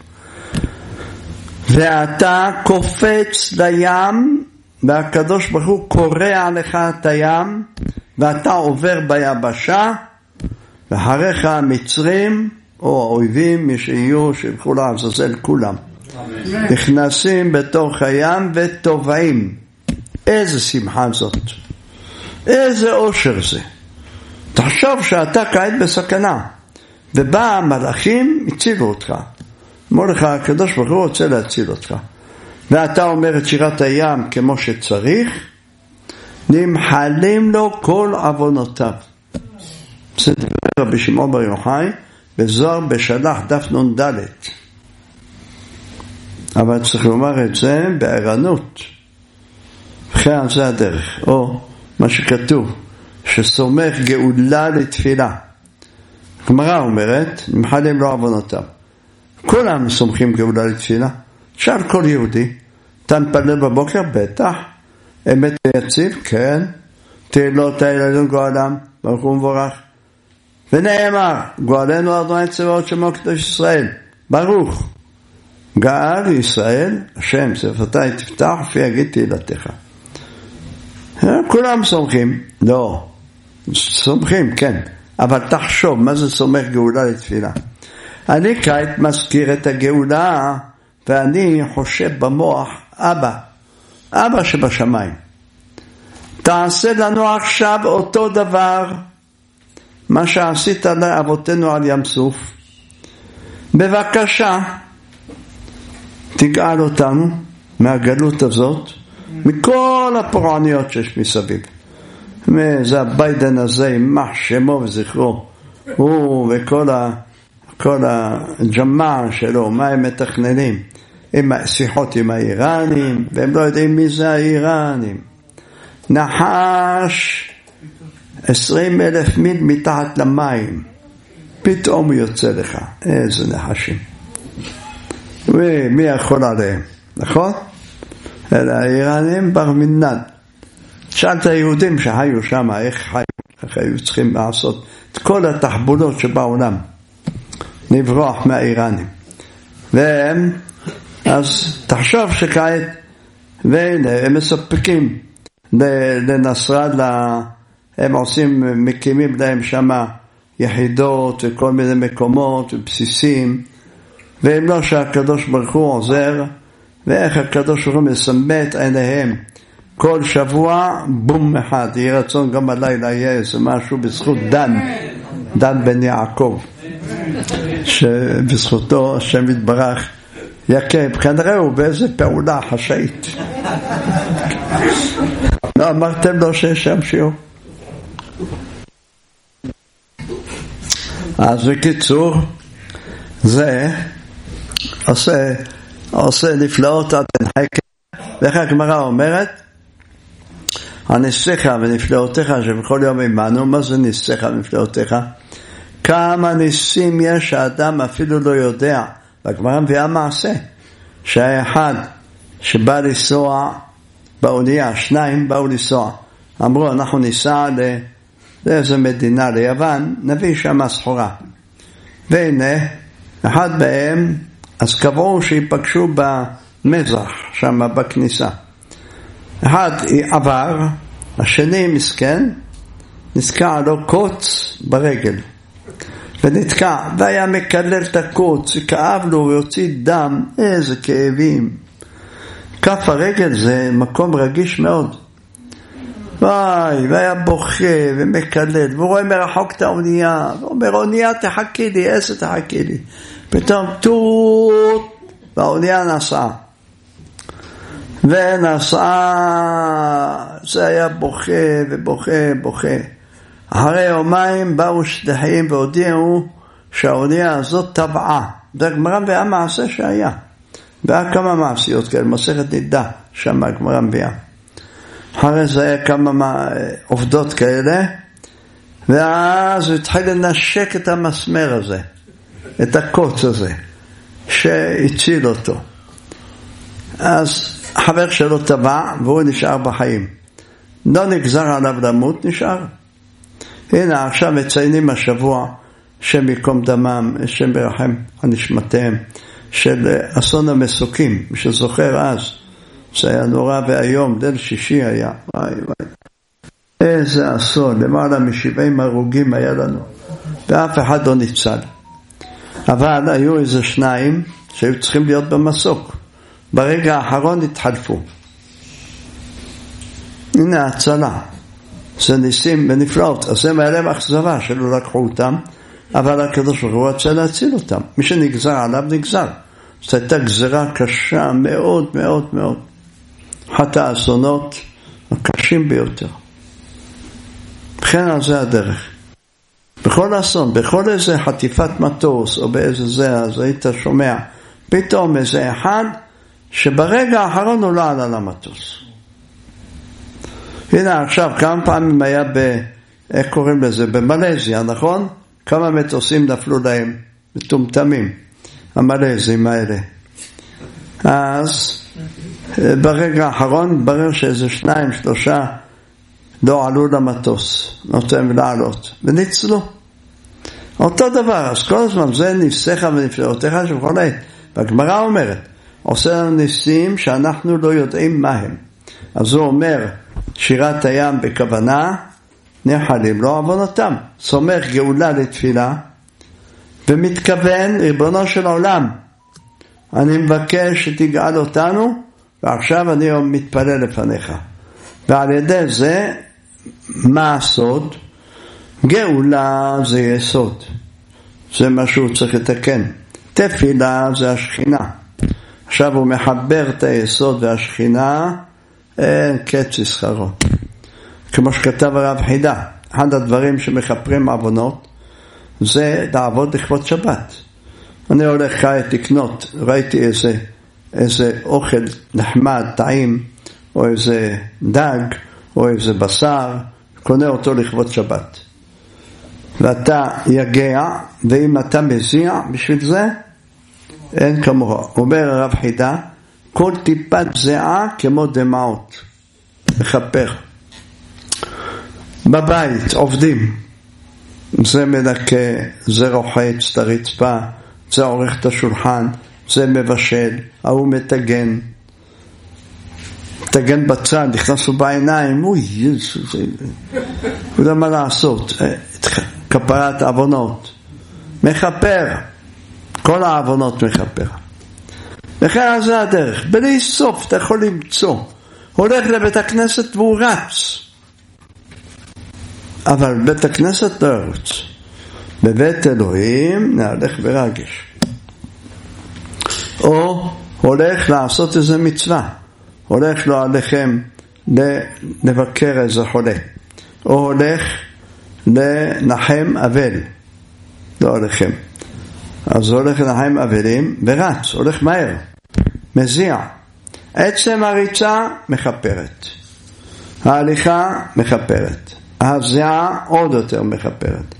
ואתה קופץ לים, והקדוש ברוך הוא קורע לך את הים, ואתה עובר ביבשה, ואחריך המצרים, או האויבים, מי שיהיו, שילכו לעזאזל כולם. נכנסים בתוך הים וטובעים. איזה שמחה זאת. איזה אושר זה. תחשוב שאתה כעת בסכנה, ובא המלאכים, הצילו אותך. אמר לך, הקדוש ברוך הוא רוצה להציל אותך. ואתה אומר את שירת הים כמו שצריך, נמחלים לו כל עוונותיו. זה דבר רבי שמעון בר יוחאי, בזוהר בשלח דף נון ד'. אבל צריך לומר את זה בערנות. וכן זה הדרך. או מה שכתוב, שסומך גאולה לתפילה. הגמרא אומרת, נמחלים לו עוונותיו. כולם סומכים גאולה לתפילה. שאל כל יהודי, אתה מתפלל בבוקר? בטח. אמת ויציב? כן. תהילות האלוהים גואלם, ברוך הוא מבורך. ונאמר, גואלנו אדוני צבאות שמו קדוש ישראל. ברוך. גאל ישראל, השם, שפתי תפתח, פי יגיד תהילתך. כולם סומכים. לא. סומכים, כן. אבל תחשוב, מה זה סומך גאולה לתפילה? אני כעת מזכיר את הגאולה, ואני חושב במוח, אבא, אבא שבשמיים, תעשה לנו עכשיו אותו דבר, מה שעשית לאבותינו על ים סוף. בבקשה, תגאל אותנו מהגלות הזאת, מכל הפורעניות שיש מסביב. זה הביידן הזה, יימח שמו וזכרו, הוא וכל ה... כל הג'מאע שלו, מה הם מתכננים? עם שיחות עם האיראנים, והם לא יודעים מי זה האיראנים. נחש עשרים אלף מיל מתחת למים, פתאום הוא יוצא לך. איזה נחשים. ומי יכול עליהם? נכון? אלה האיראנים בר מינן. שאל את היהודים שהיו שם, איך חיו, איך היו צריכים לעשות את כל התחבולות שבעולם. נברוח מהאיראנים. והם, אז תחשוב שכעת, והנה, הם מספקים לנסראללה, הם עושים, מקימים להם שם יחידות וכל מיני מקומות ובסיסים, והם לא שהקדוש ברוך הוא עוזר, ואיך הקדוש ברוך הוא מסמא את עיניהם. כל שבוע, בום אחד, יהיה רצון גם הלילה יהיה איזה משהו בזכות דן, דן בן יעקב. שבזכותו השם יתברך יקב, כנראה הוא באיזה פעולה חשאית. לא אמרתם לו שיש שם שיעור? אז בקיצור, זה עושה, עושה נפלאות עד אין חקר. ואיך הגמרא אומרת, הנסיך ונפלאותיך שבכל יום עמנו. מה זה נסיך ונפלאותיך? כמה ניסים יש שהאדם אפילו לא יודע. והגמרא מביאה מעשה שהיה אחד שבא לנסוע באונייה, שניים באו לנסוע, אמרו אנחנו ניסע לאיזו מדינה, ליוון, נביא שם סחורה. והנה אחד מהם, אז קבעו שיפגשו במזח שם בכניסה. אחד עבר, השני מסכן, נתקע לו קוץ ברגל ונתקע, והיה מקלל את הקוץ, כאב לו ויוציא דם. איזה כאבים. כף הרגל זה מקום רגיש מאוד. וואי, והיה בוכה ומקלל, והוא רואה מרחוק את האונייה, והוא אומר, אונייה תחכי לי, איזה תחכי לי. פתאום טוט, והאונייה נסעה. ונסעה, זה היה בוכה ובוכה, בוכה. אחרי יומיים באו שליחים והודיעו שהאונייה הזאת טבעה. והגמרא מביאה מעשה שהיה. והיה כמה מעשיות כאלה, מסכת נידה, שם הגמרא מביאה. אחרי זה היה כמה עובדות כאלה, ואז הוא התחיל לנשק את המסמר הזה, את הקוץ הזה, שהציל אותו. אז חבר שלו טבע, והוא נשאר בחיים. לא נגזר עליו למות, נשאר. הנה עכשיו מציינים השבוע שם יקום דמם, שם ברחם הנשמתיהם של אסון המסוקים, מי שזוכר אז, זה היה נורא והיום, ליל שישי היה, וואי וואי, איזה אסון, למעלה משבעים הרוגים היה לנו, ואף אחד לא ניצל. אבל היו איזה שניים שהיו צריכים להיות במסוק, ברגע האחרון התחלפו. הנה הצלה, זה ניסים ונפלאות. אז הם היה להם אכזבה שלא לקחו אותם, אבל הקדוש ברוך הוא רצה להציל אותם. מי שנגזר עליו נגזר. זאת הייתה גזרה קשה מאוד מאוד מאוד. אחת האסונות הקשים ביותר. בכן על זה הדרך. בכל אסון, בכל איזה חטיפת מטוס או באיזה זה, אז היית שומע פתאום איזה אחד שברגע האחרון הוא לא עלה למטוס. הנה עכשיו כמה פעמים היה ב... איך קוראים לזה? במלזיה, נכון? כמה מטוסים נפלו להם מטומטמים, המלזים האלה. אז ברגע האחרון ברר שאיזה שניים, שלושה לא עלו למטוס, נותן לעלות, וניצלו. אותו דבר, אז כל הזמן זה ניסיך ונפלאותיך שבכל עת. והגמרא אומרת, עושה לנו ניסים שאנחנו לא יודעים מה הם. אז הוא אומר, שירת הים בכוונה, נחלים לא עוונותם. סומך גאולה לתפילה, ומתכוון, ריבונו של עולם, אני מבקש שתגאל אותנו, ועכשיו אני מתפלל לפניך. ועל ידי זה, מה הסוד? גאולה זה יסוד. זה מה שהוא צריך לתקן. תפילה זה השכינה. עכשיו הוא מחבר את היסוד והשכינה, אין קץ שכרו. כמו שכתב הרב חידה, אחד הדברים שמחפרים עוונות, זה לעבוד לכבוד שבת. אני הולך כעת לקנות, ראיתי איזה, איזה אוכל נחמד, טעים, או איזה דג, או איזה בשר, קונה אותו לכבוד שבת. ואתה יגע, ואם אתה מזיע בשביל זה, אין כמוהו. אומר הרב חידה, כל טיפת זיעה כמו דמעות. מחפר. בבית עובדים. זה מנקה, זה רוחץ את הרצפה, זה עורך את השולחן, זה מבשל, ההוא מתגן. מתגן בצד, נכנס לו בעיניים, אוי, יסוס, הוא יודע מה לעשות. כפרת עוונות. מחפר. כל העוונות מחפר. לכן זה הדרך. בלי סוף אתה יכול למצוא. הולך לבית הכנסת והוא רץ. אבל בית הכנסת לא ירוץ. בבית אלוהים נהלך ברגש. או הולך לעשות איזה מצווה. הולך לו עליכם לבקר איזה חולה. או הולך לנחם אבל. לא עליכם. אז הוא הולך לנחם אבלים ורץ, הולך מהר, מזיע. עצם הריצה מחפרת. ההליכה מחפרת. הזיעה עוד יותר מחפרת.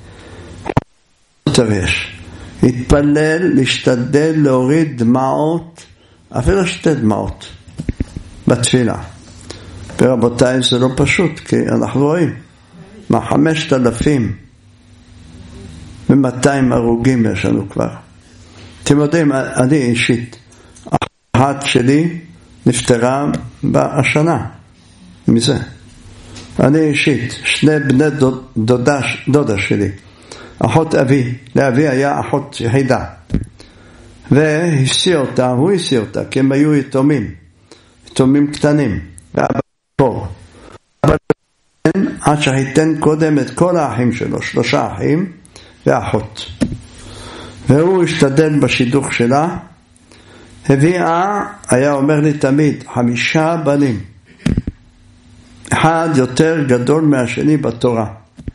יש. להתפלל, להשתדל, להוריד דמעות, אפילו שתי דמעות, בתפילה. ורבותיי, זה לא פשוט, כי אנחנו רואים, מה חמשת אלפים ומאתיים הרוגים יש לנו כבר. אתם יודעים, אני אישית, אחת שלי נפטרה השנה, מזה. אני אישית, שני בני דודה, דודה שלי, אחות אבי, לאבי היה אחות יחידה, והסיע אותה, הוא הסיע אותה, כי הם היו יתומים, יתומים קטנים, ואבא פה. אבל עד שהייתן קודם את כל האחים שלו, שלושה אחים, ואחות. והוא השתדל בשידוך שלה, הביאה, היה אומר לי תמיד, חמישה בנים. אחד יותר גדול מהשני בתורה.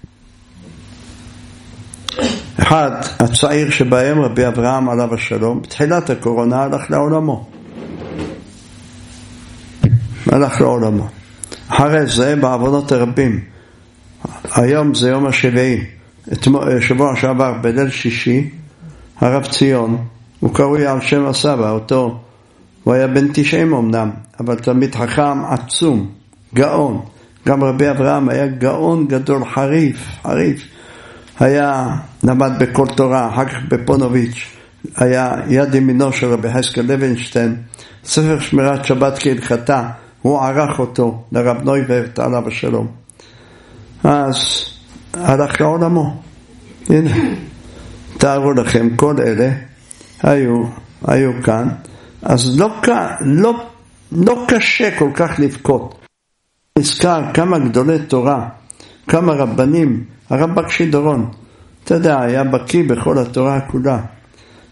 אחד, הצעיר שבהם, רבי אברהם עליו השלום, בתחילת הקורונה הלך לעולמו. הלך לעולמו. אחרי זה, בעוונות הרבים, היום זה יום השביעי, שבוע שעבר בליל שישי, הרב ציון, הוא קרוי על שם הסבא, אותו, הוא היה בן תשעים אמנם, אבל תלמיד חכם עצום, גאון. גם רבי אברהם היה גאון גדול, חריף, חריף. היה, למד בכל תורה, אחר כך בפונוביץ', היה יד ימינו של רבי חזקאל לוינשטיין, ספר שמירת שבת כהלכתה, הוא ערך אותו לרב נויברת עליו השלום. אז הלך לעולמו. הנה, תארו לכם, כל אלה היו, היו כאן, אז לא, לא, לא קשה כל כך לבכות. נזכר כמה גדולי תורה, כמה רבנים, הרב בקשי דורון, אתה יודע, היה בקי בכל התורה כולה.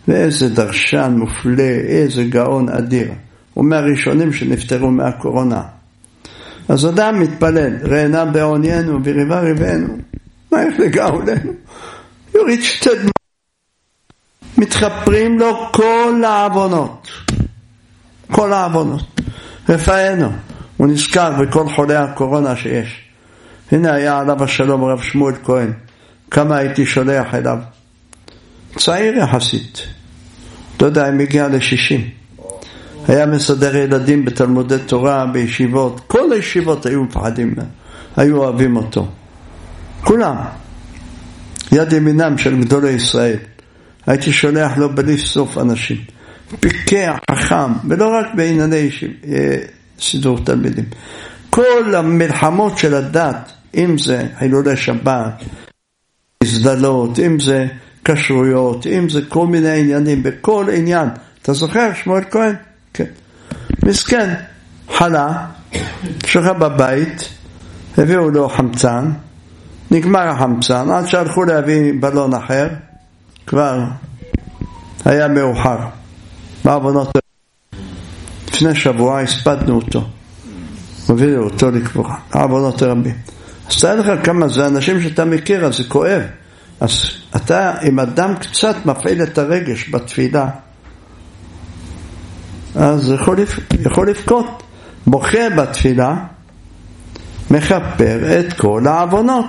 ואיזה דרשן מופלא, איזה גאון אדיר. הוא מהראשונים שנפטרו מהקורונה. אז אדם מתפלל, ראינה בעוניינו וריבה ריבנו, מה איך לגאולנו? יוריד שתי דמות. מתחפרים לו כל העוונות. כל העוונות. רפאנו. הוא נזכר בכל חולי הקורונה שיש. הנה היה עליו השלום רב שמואל כהן. כמה הייתי שולח אליו. צעיר יחסית. לא יודע אם הגיע ל-שישים. היה מסדר ילדים בתלמודי תורה, בישיבות. כל הישיבות היו מפחדים. היו אוהבים אותו. כולם. יד ימינם של גדולי ישראל. הייתי שולח לו בלי סוף אנשים. פיקח, חכם, ולא רק בענייני סידור תלמידים. כל המלחמות של הדת, אם זה חילולי שבת, הזדלות, אם זה כשרויות, אם זה כל מיני עניינים, בכל עניין. אתה זוכר, שמואל כהן? כן. מסכן, חלה, שכה בבית, הביאו לו חמצן, נגמר החמצן, עד שהלכו להביא בלון אחר, כבר היה מאוחר. בעוונות לפני שבוע הספדנו אותו, הובילו אותו לקבורה, בעוונות רבים. אז תראה לך כמה זה אנשים שאתה מכיר, אז זה כואב. אז אתה, אם אדם קצת מפעיל את הרגש בתפילה, אז יכול, יכול לפקוט. בוכה בתפילה, מחפר את כל העוונות.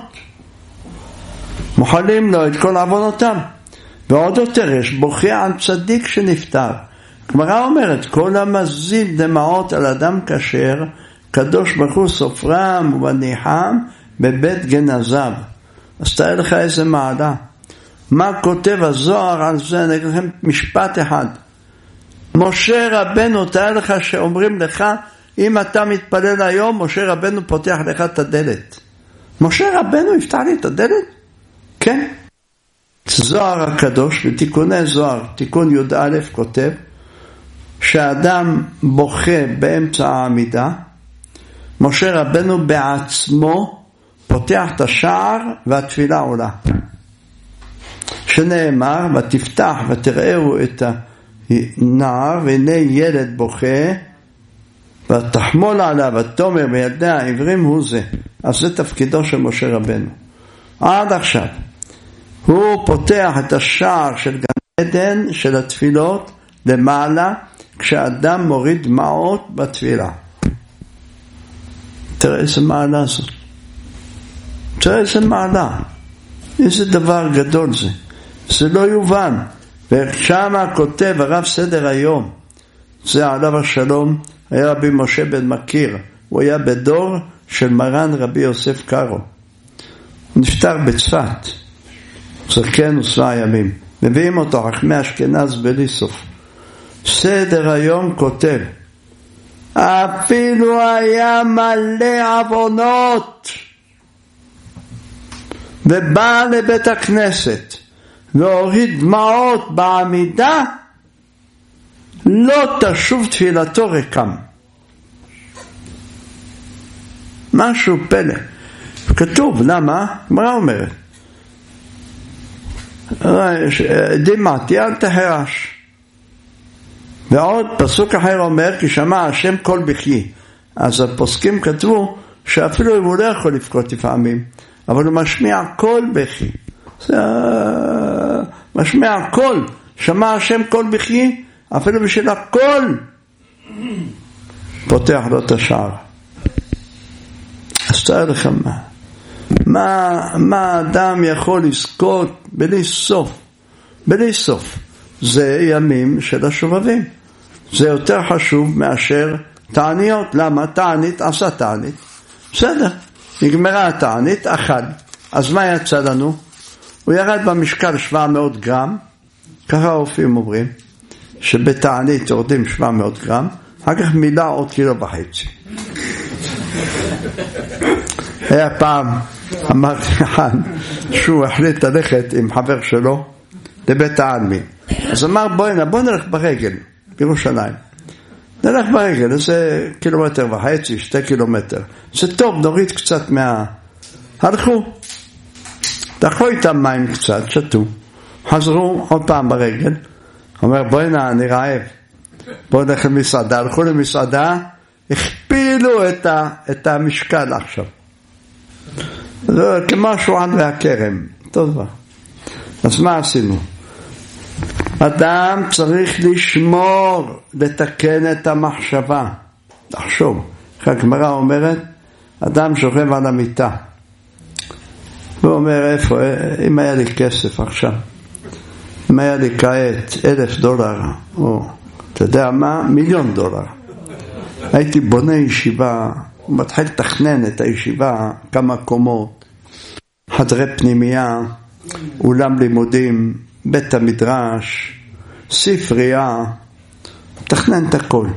מוחלים לו את כל העוונותם. ועוד יותר יש בוכה על צדיק שנפטר. גמרא אומרת, כל המזיל דמעות על אדם כשר, קדוש ברוך הוא סופרם ומניחם בבית גנזיו. אז תראה לך איזה מעלה. מה כותב הזוהר על זה? אני אגיד לכם משפט אחד. משה רבנו, תראה לך שאומרים לך, אם אתה מתפלל היום, משה רבנו פותח לך את הדלת. משה רבנו יפתח לי את הדלת? כן. זוהר הקדוש, בתיקוני זוהר, תיקון י"א כותב, שהאדם בוכה באמצע העמידה, משה רבנו בעצמו פותח את השער והתפילה עולה. שנאמר, ותפתח ותראו את הנער, והנה ילד בוכה, ותחמול עליו ותאמר בילדי העברים הוא זה. אז זה תפקידו של משה רבנו. עד עכשיו. הוא פותח את השער של גן עדן של התפילות למעלה, כשאדם מוריד דמעות בתפילה. תראה איזה מעלה זאת. תראה איזה מעלה. איזה דבר גדול זה. זה לא יובן. ושם כותב הרב סדר היום, זה עליו השלום, היה רבי משה בן מכיר. הוא היה בדור של מרן רבי יוסף קארו. הוא נפטר בצפת. זקן ושבע ימים. מביאים אותו חכמי אשכנז בלי סוף. סדר היום כותב, אפילו היה מלא עוונות, ובא לבית הכנסת והוריד דמעות בעמידה, לא תשוב תפילתו ריקם. משהו פלא. כתוב, למה? מה אומרת? דמעתי אל תחרש. ועוד פסוק אחר אומר, כי שמע השם קול בכי. אז הפוסקים כתבו שאפילו אם הוא לא יכול לבכות לפעמים, אבל הוא משמיע קול בכי. משמיע קול. שמע השם קול בכי, אפילו בשביל הקול פותח לו את השער. אז תראה לך מה. מה, מה אדם יכול לזכות בלי סוף, בלי סוף. זה ימים של השובבים. זה יותר חשוב מאשר תעניות. למה? תענית עשה תענית. בסדר. נגמרה התענית, אכל. אז מה יצא לנו? הוא ירד במשקל שבע מאות גרם. ככה הרופאים אומרים, שבתענית יורדים שבע מאות גרם, אחר כך מילא עוד קילו וחצי. היה פעם, אמרתי אחד, שהוא החליט ללכת עם חבר שלו לבית העלמין. אז אמר, בואי, בואי נלך ברגל, בירושלים. נלך ברגל, איזה קילומטר וחצי, שתי קילומטר. זה טוב, נוריד קצת מה... הלכו. דחו איתם מים קצת, שתו. חזרו עוד פעם ברגל. אומר, בואי נה, אני רעב. בואו נלך למסעדה. הלכו למסעדה, הכפילו את, ה, את המשקל עכשיו. זה כמו השוען והכרם. אותו דבר. אז מה עשינו? אדם צריך לשמור, לתקן את המחשבה. לחשוב. הגמרא אומרת, אדם שוכב על המיטה. הוא אומר, איפה, אם היה לי כסף עכשיו, אם היה לי כעת אלף דולר, או אתה יודע מה, מיליון דולר. הייתי בונה ישיבה, מתחיל לתכנן את הישיבה, כמה קומות, חדרי פנימייה, אולם לימודים, בית המדרש, ספרייה, תכנן את הכל.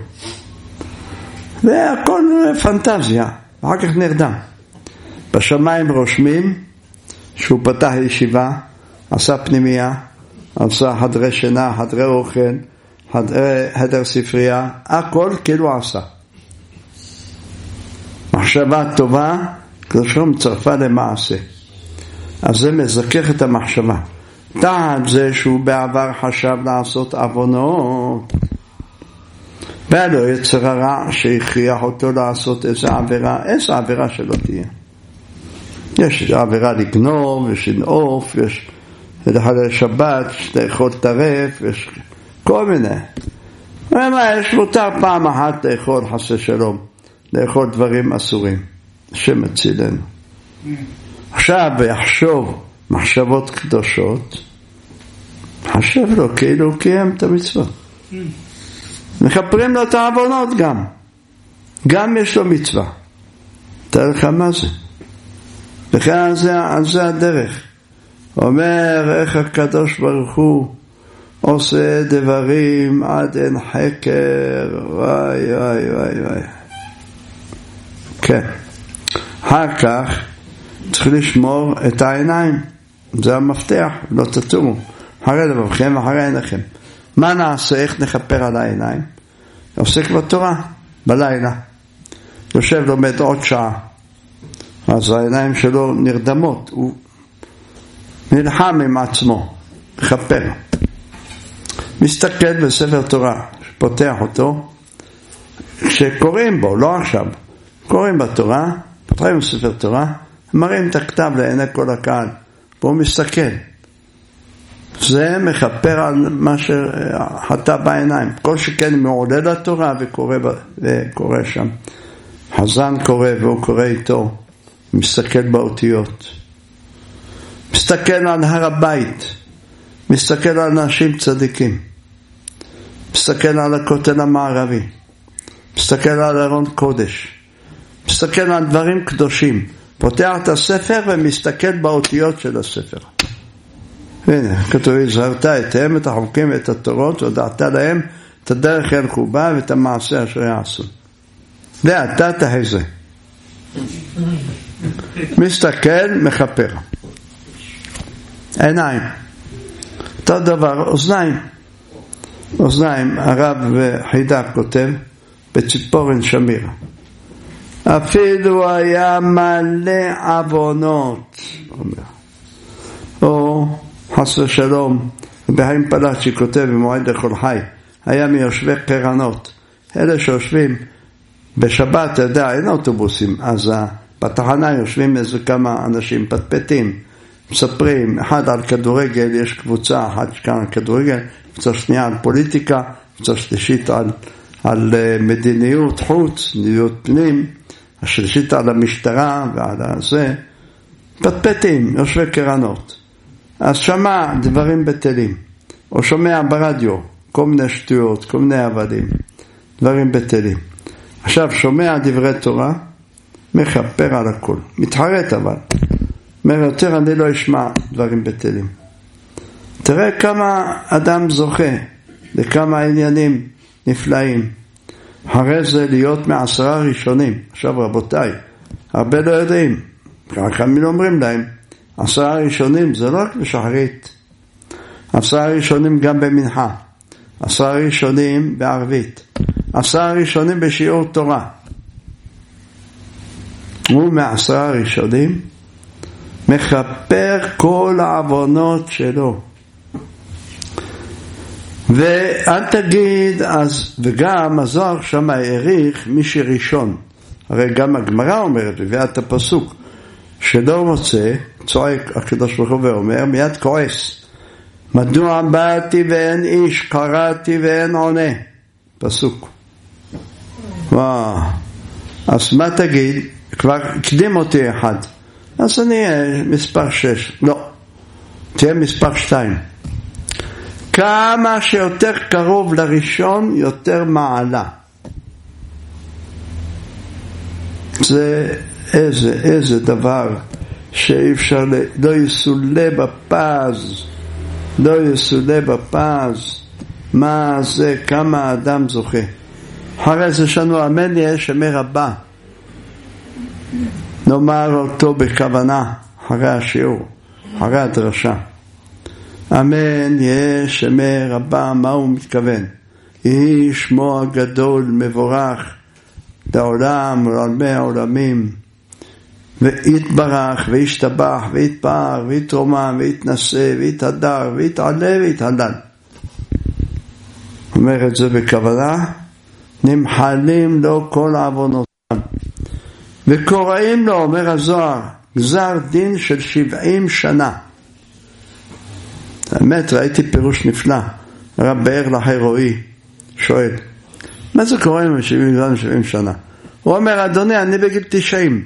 והכל פנטזיה, ואחר כך נרדם. בשמיים רושמים שהוא פתח ישיבה, עשה פנימייה, עשה חדרי שינה, חדרי אוכל, חדרי, חדר ספרייה, הכל כאילו עשה. מחשבה טובה, כשהוא מצרפה למעשה. אז זה מזכך את המחשבה. תחת זה שהוא בעבר חשב לעשות עוונות, והיה לו יצר הרע שהכריח אותו לעשות איזו עבירה, איזו עבירה שלא תהיה. יש עבירה לגנוב, יש לנעוף, יש לחלל שבת, לאכול טרף, יש כל מיני. ומה, יש מותר פעם אחת לאכול חסי שלום, לאכול דברים אסורים. השם מצילנו. עכשיו יחשוב מחשבות קדושות, חשב לו כאילו קיים את המצוות. מחפרים לו את העוונות גם. גם יש לו מצווה. תראה לך מה זה. וכן על זה, על זה הדרך. אומר איך הקדוש ברוך הוא עושה דברים עד אין חקר. וואי וואי וואי וואי. כן. אחר כך צריך לשמור את העיניים. זה המפתח. לא תתומו. אחרי לבבכם ואחרי עיניכם. מה נעשה? איך נחפר על העיניים? עוסק בתורה, בלילה. יושב לומד עוד שעה. אז העיניים שלו נרדמות. הוא נלחם עם עצמו. מחפר. מסתכל בספר תורה. פותח אותו. כשקוראים בו, לא עכשיו. קוראים בתורה. פותחים בספר תורה. מראים את הכתב לעיני כל הקהל. והוא מסתכל. זה מחפר על מה שחטא בעיניים. כל שכן מעולה לתורה וקורא, וקורא שם. חזן קורא והוא קורא איתו. מסתכל באותיות. מסתכל על הר הבית. מסתכל על אנשים צדיקים. מסתכל על הכותל המערבי. מסתכל על ארון קודש. מסתכל על דברים קדושים. פותח את הספר ומסתכל באותיות של הספר. הנה, כתוב, הזהרת אתם את החוקים ואת התורות, ודעת להם את הדרך ילכו בה ואת המעשה אשר יעשו. ואתה תחזה. מסתכל, מחפר. עיניים. אותו דבר, אוזניים. אוזניים, הרב חידה כותב, בציפורן שמיר. אפילו היה מלא עוונות, אומר. או חס ושלום, בחיים פלאצ'י כותב במועד לכל חי, היה מיושבי קרנות. אלה שיושבים בשבת, אתה יודע, אין אוטובוסים, אז בתחנה יושבים איזה כמה אנשים פטפטים, מספרים, אחד על כדורגל, יש קבוצה אחת שכאן על כדורגל, קבוצה שנייה על פוליטיקה, קבוצה שלישית על, על מדיניות חוץ, מדיניות פנים, השלישית על המשטרה ועל זה, פטפטים, יושבי קרנות. אז שמע דברים בטלים, או שומע ברדיו, כל מיני שטויות, כל מיני עבדים, דברים בטלים. עכשיו שומע דברי תורה, מחפר על הכל, מתחרט אבל. אומר יותר אני לא אשמע דברים בטלים. תראה כמה אדם זוכה, לכמה עניינים נפלאים. אחרי זה להיות מעשרה ראשונים. עכשיו רבותיי, הרבה לא יודעים, ככה מי אומרים להם, עשרה ראשונים זה לא רק בשחרית, עשרה ראשונים גם במנחה, עשרה ראשונים בערבית, עשרה ראשונים בשיעור תורה. הוא מעשרה ראשונים מכפר כל העוונות שלו. ואל תגיד, אז, וגם הזוהר שם העריך מי שראשון. הרי גם הגמרא אומרת, מביאה את הפסוק, שלא רוצה, צועק הקדוש ברוך הוא ואומר, מיד כועס. מדוע באתי ואין איש, קראתי ואין עונה. פסוק. וואו. אז מה תגיד? כבר הקדים אותי אחד. אז אני מספר שש. לא. תהיה מספר שתיים. כמה שיותר קרוב לראשון, יותר מעלה. זה איזה, איזה דבר שאי אפשר, לא יסולה בפז, לא יסולה בפז. מה זה, כמה האדם זוכה. אחרי זה שנו אמן יהיה שמי רבה. נאמר אותו בכוונה, אחרי השיעור, אחרי הדרשה. אמן יהיה שמי רבה, מה הוא מתכוון? יהי שמו הגדול מבורך לעולם ולעולמי העולמים, ויתברך וישתבח ויתפאר ויתרומם ויתנשא ויתהדר ויתעלה ויתהלל. אומר את זה בכוונה, נמחלים לו כל עוונותיו וקוראים לו, אומר הזוהר, גזר דין של שבעים שנה. האמת, ראיתי פירוש נפלא, הרב באר לחרואי שואל, מה זה קורה עם שבעים שנה? הוא אומר, אדוני, אני בגיל תשעים,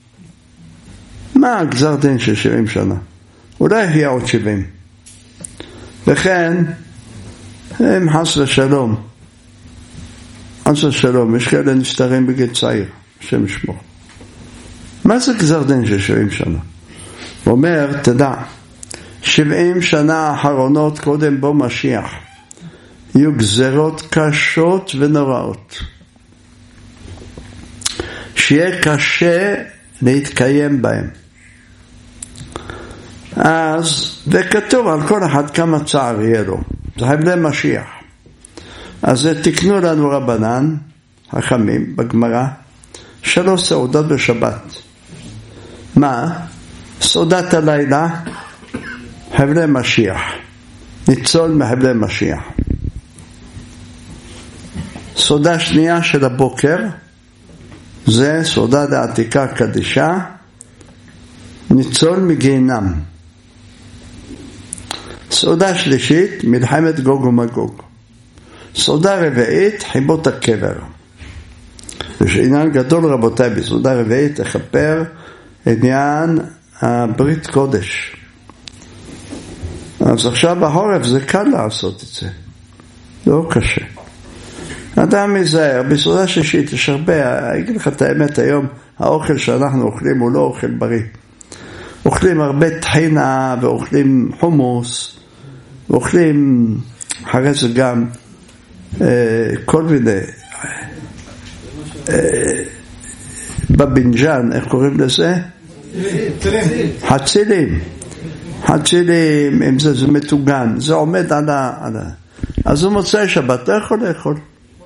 מה גזר דין של שבעים שנה? אולי יהיה עוד שבעים. וכן, הם חס ושלום, חס ושלום, יש כאלה נפטרים בגיל צעיר, השם ישמור. מה זה גזר דין של שבעים שנה? הוא אומר, תדע, שבעים שנה האחרונות קודם בו משיח, יהיו גזרות קשות ונוראות, שיהיה קשה להתקיים בהם. אז, וכתוב על כל אחד כמה צער יהיה לו, זה חבלי משיח. אז תקנו לנו רבנן, חכמים, בגמרא, שלוש סעודות בשבת. מה? סעודת הלילה, חבלי משיח. ניצול מחבלי משיח. סעודה שנייה של הבוקר, זה סעודה דעתיקה קדישה, ניצול מגיהנם. סעודה שלישית, מלחמת גוג ומגוג. סעודה רביעית, חיבות הקבר. יש עניין גדול רבותיי, בסעודה רביעית לכפר עניין הברית קודש. אז עכשיו בחורף זה קל לעשות את זה, לא קשה. אדם מזהר, בסעודה שישית יש הרבה, אני אגיד לך את האמת, היום האוכל שאנחנו אוכלים הוא לא אוכל בריא. אוכלים הרבה טחינה ואוכלים חומוס, ואוכלים אחרי זה גם אה, כל מיני אה, בבנג'ן, איך קוראים לזה? חצילים. חצילים, אם זה, זה מתוגן, זה עומד על ה... על ה... אז הוא מוצא שבת, לא יכול לאכול.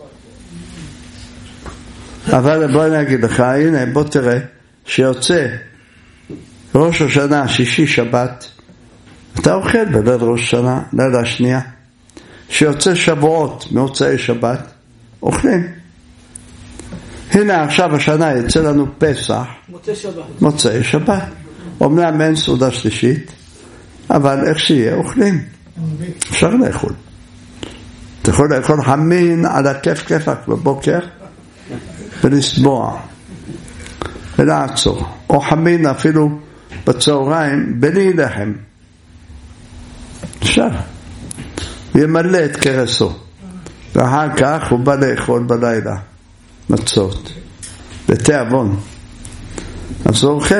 אבל בוא נגיד לך, הנה, בוא תראה, שיוצא ראש השנה, שישי שבת, אתה אוכל בליל ראש השנה, לילה השנייה. שיוצא שבועות, מוצאי שבת, אוכלים. הנה עכשיו השנה יצא לנו פסח, מוצאי שבת. מוצאי שבת. אומנם אין סעודה שלישית, אבל איך שיהיה, אוכלים. אפשר לאכול. אתה יכול לאכול חמין על הכיף כיפק בבוקר, ולסבוע, ולעצור. או חמין אפילו בצהריים, בלי לחם. אפשר. ימלא את קרסו. ואחר כך הוא בא לאכול בלילה. מצות. בתיאבון. אז הוא אוכל.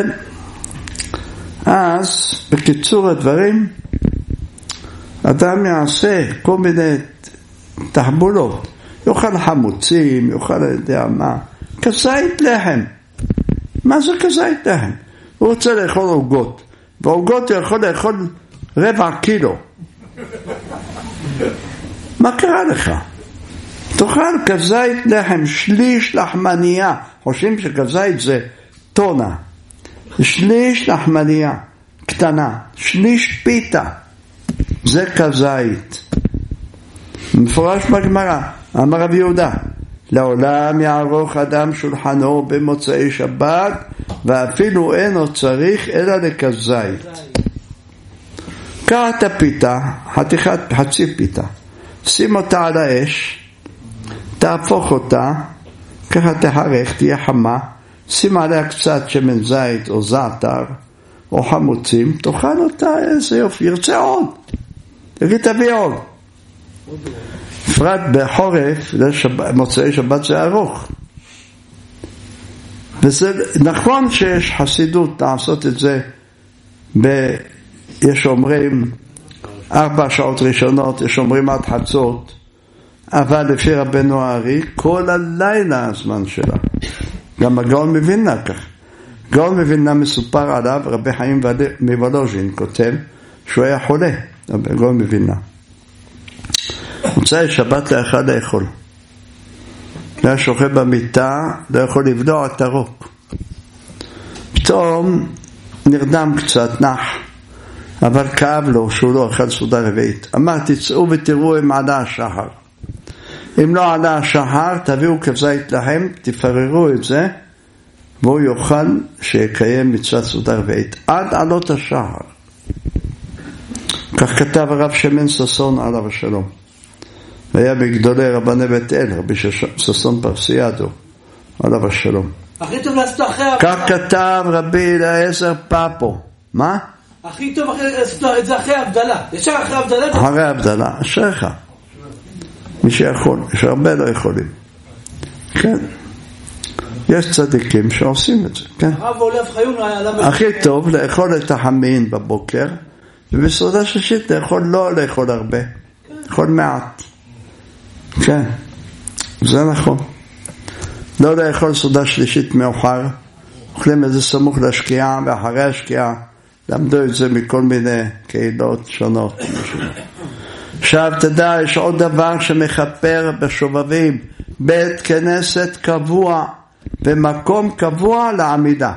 אז, בקיצור הדברים, אדם יעשה כל מיני תחבולות. יאכל חמוצים, יאכל יודע מה. כזית לחם. מה זה כזית לחם? הוא רוצה לאכול עוגות. ועוגות הוא יכול לאכול רבע קילו. מה קרה לך? תאכל כזית לחם, שליש לחמניה. חושבים שכזית זה טונה. שליש לחמניה, קטנה. שליש פיתה. זה כזית. מפורש בגמרא, אמר רבי יהודה, לעולם יערוך אדם שולחנו במוצאי שבת, ואפילו אינו צריך אלא לכזית. קח את הפיתה, חתיכת חצי פיתה, שים אותה על האש, תהפוך אותה, ככה תחרך, תהיה חמה, שים עליה קצת שמן זית או זעתר או חמוצים, תאכל אותה, איזה יופי, ירצה עוד, תגיד תביא עוד. בפרט בחורף, מוצאי שבת זה ארוך. וזה נכון שיש חסידות לעשות את זה, ב, יש אומרים ארבע שעות ראשונות, יש אומרים עד חצות, אבל לפי רבנו הארי, כל הלילה הזמן שלה. גם הגאון מווילנה כך. גאון מווילנה מסופר עליו, רבי חיים מוולוז'ין כותב, שהוא היה חולה, גאון מווילנה. מוצאי שבת לא יכול לאכול. לא היה שוכב במיטה, לא יכול לבלוע את הרוק. פתאום נרדם קצת, נח, אבל כאב לו שהוא לא אכל סעודה רביעית. אמר, תצאו ותראו אם עלה השחר. אם לא עלה השחר, תביאו כזית להם, תפררו את זה, והוא יוכל שיקיים מצוות סעודה רביעית. עד עלות השחר. כך כתב הרב שמן ששון עליו השלום. היה בגדולי רבני בית אל, רבי ששון פרסיאדו, עליו השלום. הכי טוב לעשות אחרי... כך כתב רבי אליעזר פאפו. מה? הכי טוב לעשות את זה אחרי הבדלה. ישר אחרי הבדלה? אחרי הבדלה, אשריך. מי שיכול, יש הרבה לא יכולים. כן. יש צדיקים שעושים את זה, כן. הרב אולף חיון היה... הכי טוב לאכול את החמין בבוקר, ובסעודה שישית לאכול לא לאכול הרבה. לאכול מעט. כן, זה נכון. לא לאכול סעודה שלישית מאוחר, אוכלים את זה סמוך לשקיעה, ואחרי השקיעה למדו את זה מכל מיני קהילות שונות. עכשיו תדע, יש עוד דבר שמחפר בשובבים, בית כנסת קבוע, במקום קבוע לעמידה.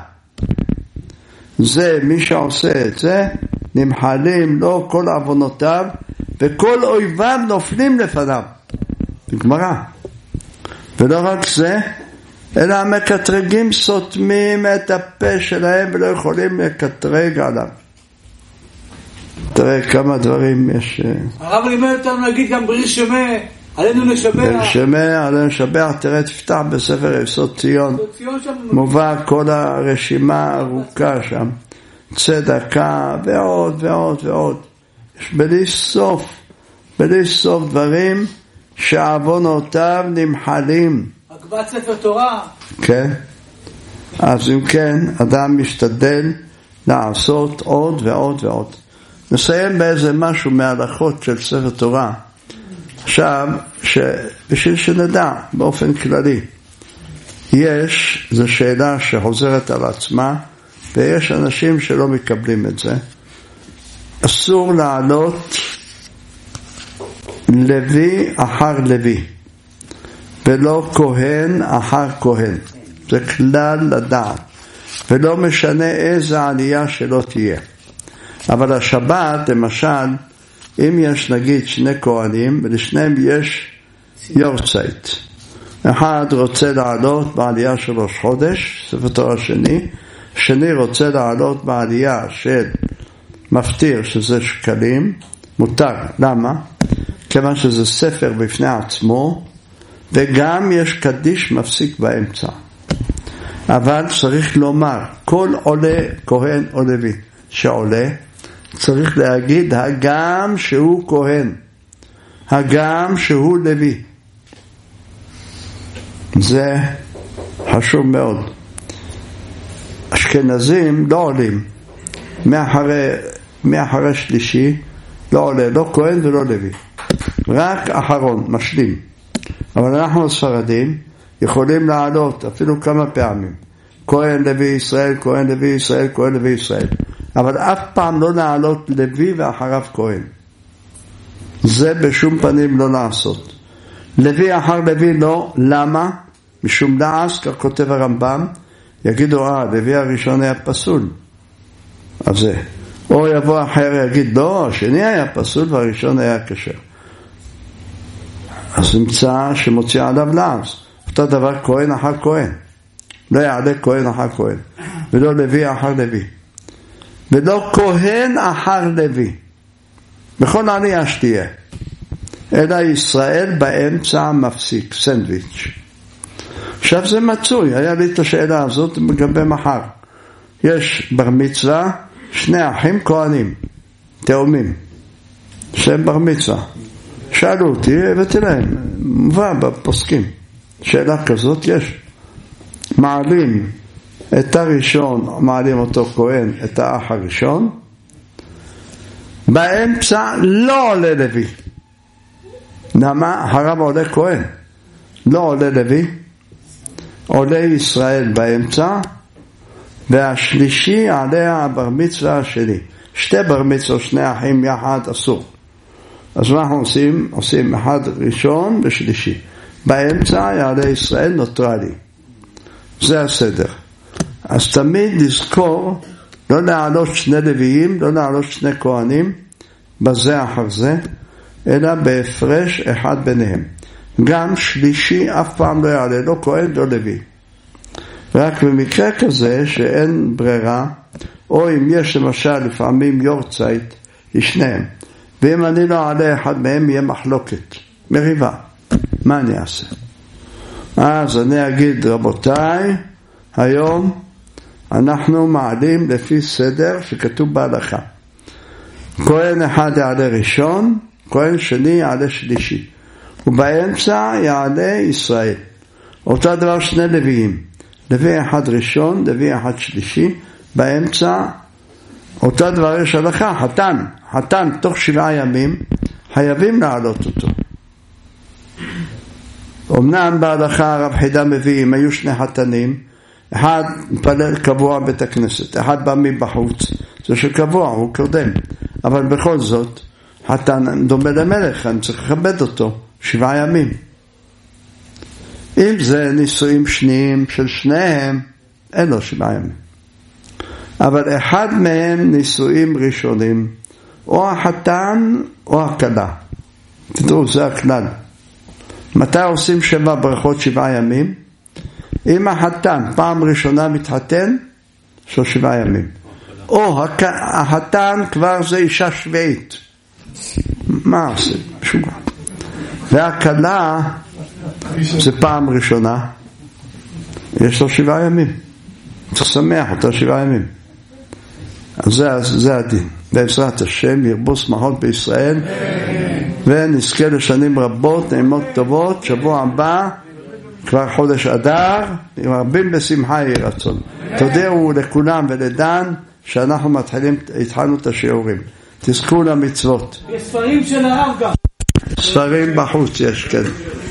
זה מי שעושה את זה, נמחלים לו כל עוונותיו, וכל אויביו נופלים לפניו. בגמרא. ולא רק זה, אלא המקטרגים סותמים את הפה שלהם ולא יכולים לקטרג עליו. תראה כמה דברים יש. הרב לימד אותנו להגיד גם בריא שמע, עלינו לשבח. בריא שמע, עלינו לשבח, תראה תפתח בספר יסוד ציון. מובא כל הרשימה הארוכה שם. צדקה ועוד ועוד ועוד. יש בלי סוף, בלי סוף דברים שעוונותיו נמחלים. הקב"ט ספר תורה. כן. אז אם כן, אדם משתדל לעשות עוד ועוד ועוד. נסיים באיזה משהו מההלכות של ספר תורה. עכשיו, בשביל שנדע באופן כללי, יש, זו שאלה שחוזרת על עצמה, ויש אנשים שלא מקבלים את זה. אסור לעלות לוי אחר לוי, ולא כהן אחר כהן. זה כלל לדעת, ולא משנה איזה עלייה שלא תהיה. אבל השבת, למשל, אם יש נגיד שני כהנים, ולשניהם יש יורצייט. אחד רוצה לעלות בעלייה של ראש חודש, ספר תורה שני, שני רוצה לעלות בעלייה של מפטיר, שזה שקלים, מותר. למה? כיוון שזה ספר בפני עצמו, וגם יש קדיש מפסיק באמצע. אבל צריך לומר, כל עולה, כהן או לוי, שעולה, צריך להגיד, הגם שהוא כהן, הגם שהוא לוי. זה חשוב מאוד. אשכנזים לא עולים, מאחרי, מאחרי שלישי, לא עולה, לא כהן ולא לוי. רק אחרון, משלים. אבל אנחנו הספרדים יכולים לעלות אפילו כמה פעמים. כהן לוי ישראל, כהן לוי ישראל, כהן לוי ישראל. אבל אף פעם לא לעלות לוי ואחריו כהן. זה בשום פנים לא לעשות. לוי אחר לוי לא, למה? משום דעס, כך כותב הרמב"ם, יגידו, אה, לוי הראשון היה פסול. אז זה. או יבוא אחר יגיד, לא, השני היה פסול והראשון היה כשר. אז נמצא שמוציא עליו לעז. אותו דבר כהן אחר כהן. לא יעלה כהן אחר כהן. ולא לוי אחר לוי. ולא כהן אחר לוי. בכל עלייה שתהיה. אלא ישראל באמצע מפסיק, סנדוויץ'. עכשיו זה מצוי, היה לי את השאלה הזאת לגבי מחר. יש בר מצווה, שני אחים כהנים, תאומים, שהם בר מצווה. שאלו אותי, הבאתי להם, מובא בפוסקים. שאלה כזאת יש. מעלים את הראשון, מעלים אותו כהן, את האח הראשון, באמצע לא עולה לוי. למה? הרב עולה כהן, לא עולה לוי, עולה ישראל באמצע, והשלישי עליה הבר מצווה שלי. שתי בר מצווה, שני אחים יחד אסור. אז מה אנחנו עושים? עושים אחד ראשון ושלישי. באמצע יעלה ישראל נוטרלי. זה הסדר. אז תמיד לזכור לא להעלות שני לוויים, לא להעלות שני כהנים בזה אחר זה, אלא בהפרש אחד ביניהם. גם שלישי אף פעם לא יעלה, לא כהן, לא לוי. רק במקרה כזה שאין ברירה, או אם יש למשל לפעמים יורצייט לשניהם, ואם אני לא אעלה אחד מהם יהיה מחלוקת, מריבה. מה אני אעשה? אז אני אגיד, רבותיי, היום אנחנו מעלים לפי סדר שכתוב בהלכה. כהן אחד יעלה ראשון, כהן שני יעלה שלישי, ובאמצע יעלה ישראל. אותו דבר שני לוויים, לוי אחד ראשון, לוי אחד שלישי, באמצע אותו דבר יש הלכה, חתן, חתן תוך שבעה ימים חייבים לעלות אותו. אמנם בהלכה הרב חידה מביא, אם היו שני חתנים, אחד מפלל קבוע בית הכנסת, אחד בא מבחוץ, זה שקבוע, הוא קודם, אבל בכל זאת חתן דומה למלך, אני צריך לכבד אותו שבעה ימים. אם זה נישואים שניים של שניהם, אין לו שבעה ימים. אבל אחד מהם נישואים ראשונים, או החתן או הכלה. תדעו, זה הכלל. מתי עושים שבע ברכות שבעה ימים? אם החתן פעם ראשונה מתחתן, של שבעה ימים. או החתן כבר זה אישה שביעית. מה עושים? משוגע. והכלה זה פעם ראשונה, יש לו שבעה ימים. צריך לשמח אותה שבעה ימים. אז זה, זה הדין. בעזרת השם ירבו שמחות בישראל, ונזכה לשנים רבות, נעימות טובות. שבוע הבא כבר חודש אדר, עם רבים בשמחה יהי רצון. תודיעו לכולם ולדן שאנחנו מתחילים, התחלנו את השיעורים. תזכו למצוות. יש ספרים של הרב גם. ספרים בחוץ יש, כן.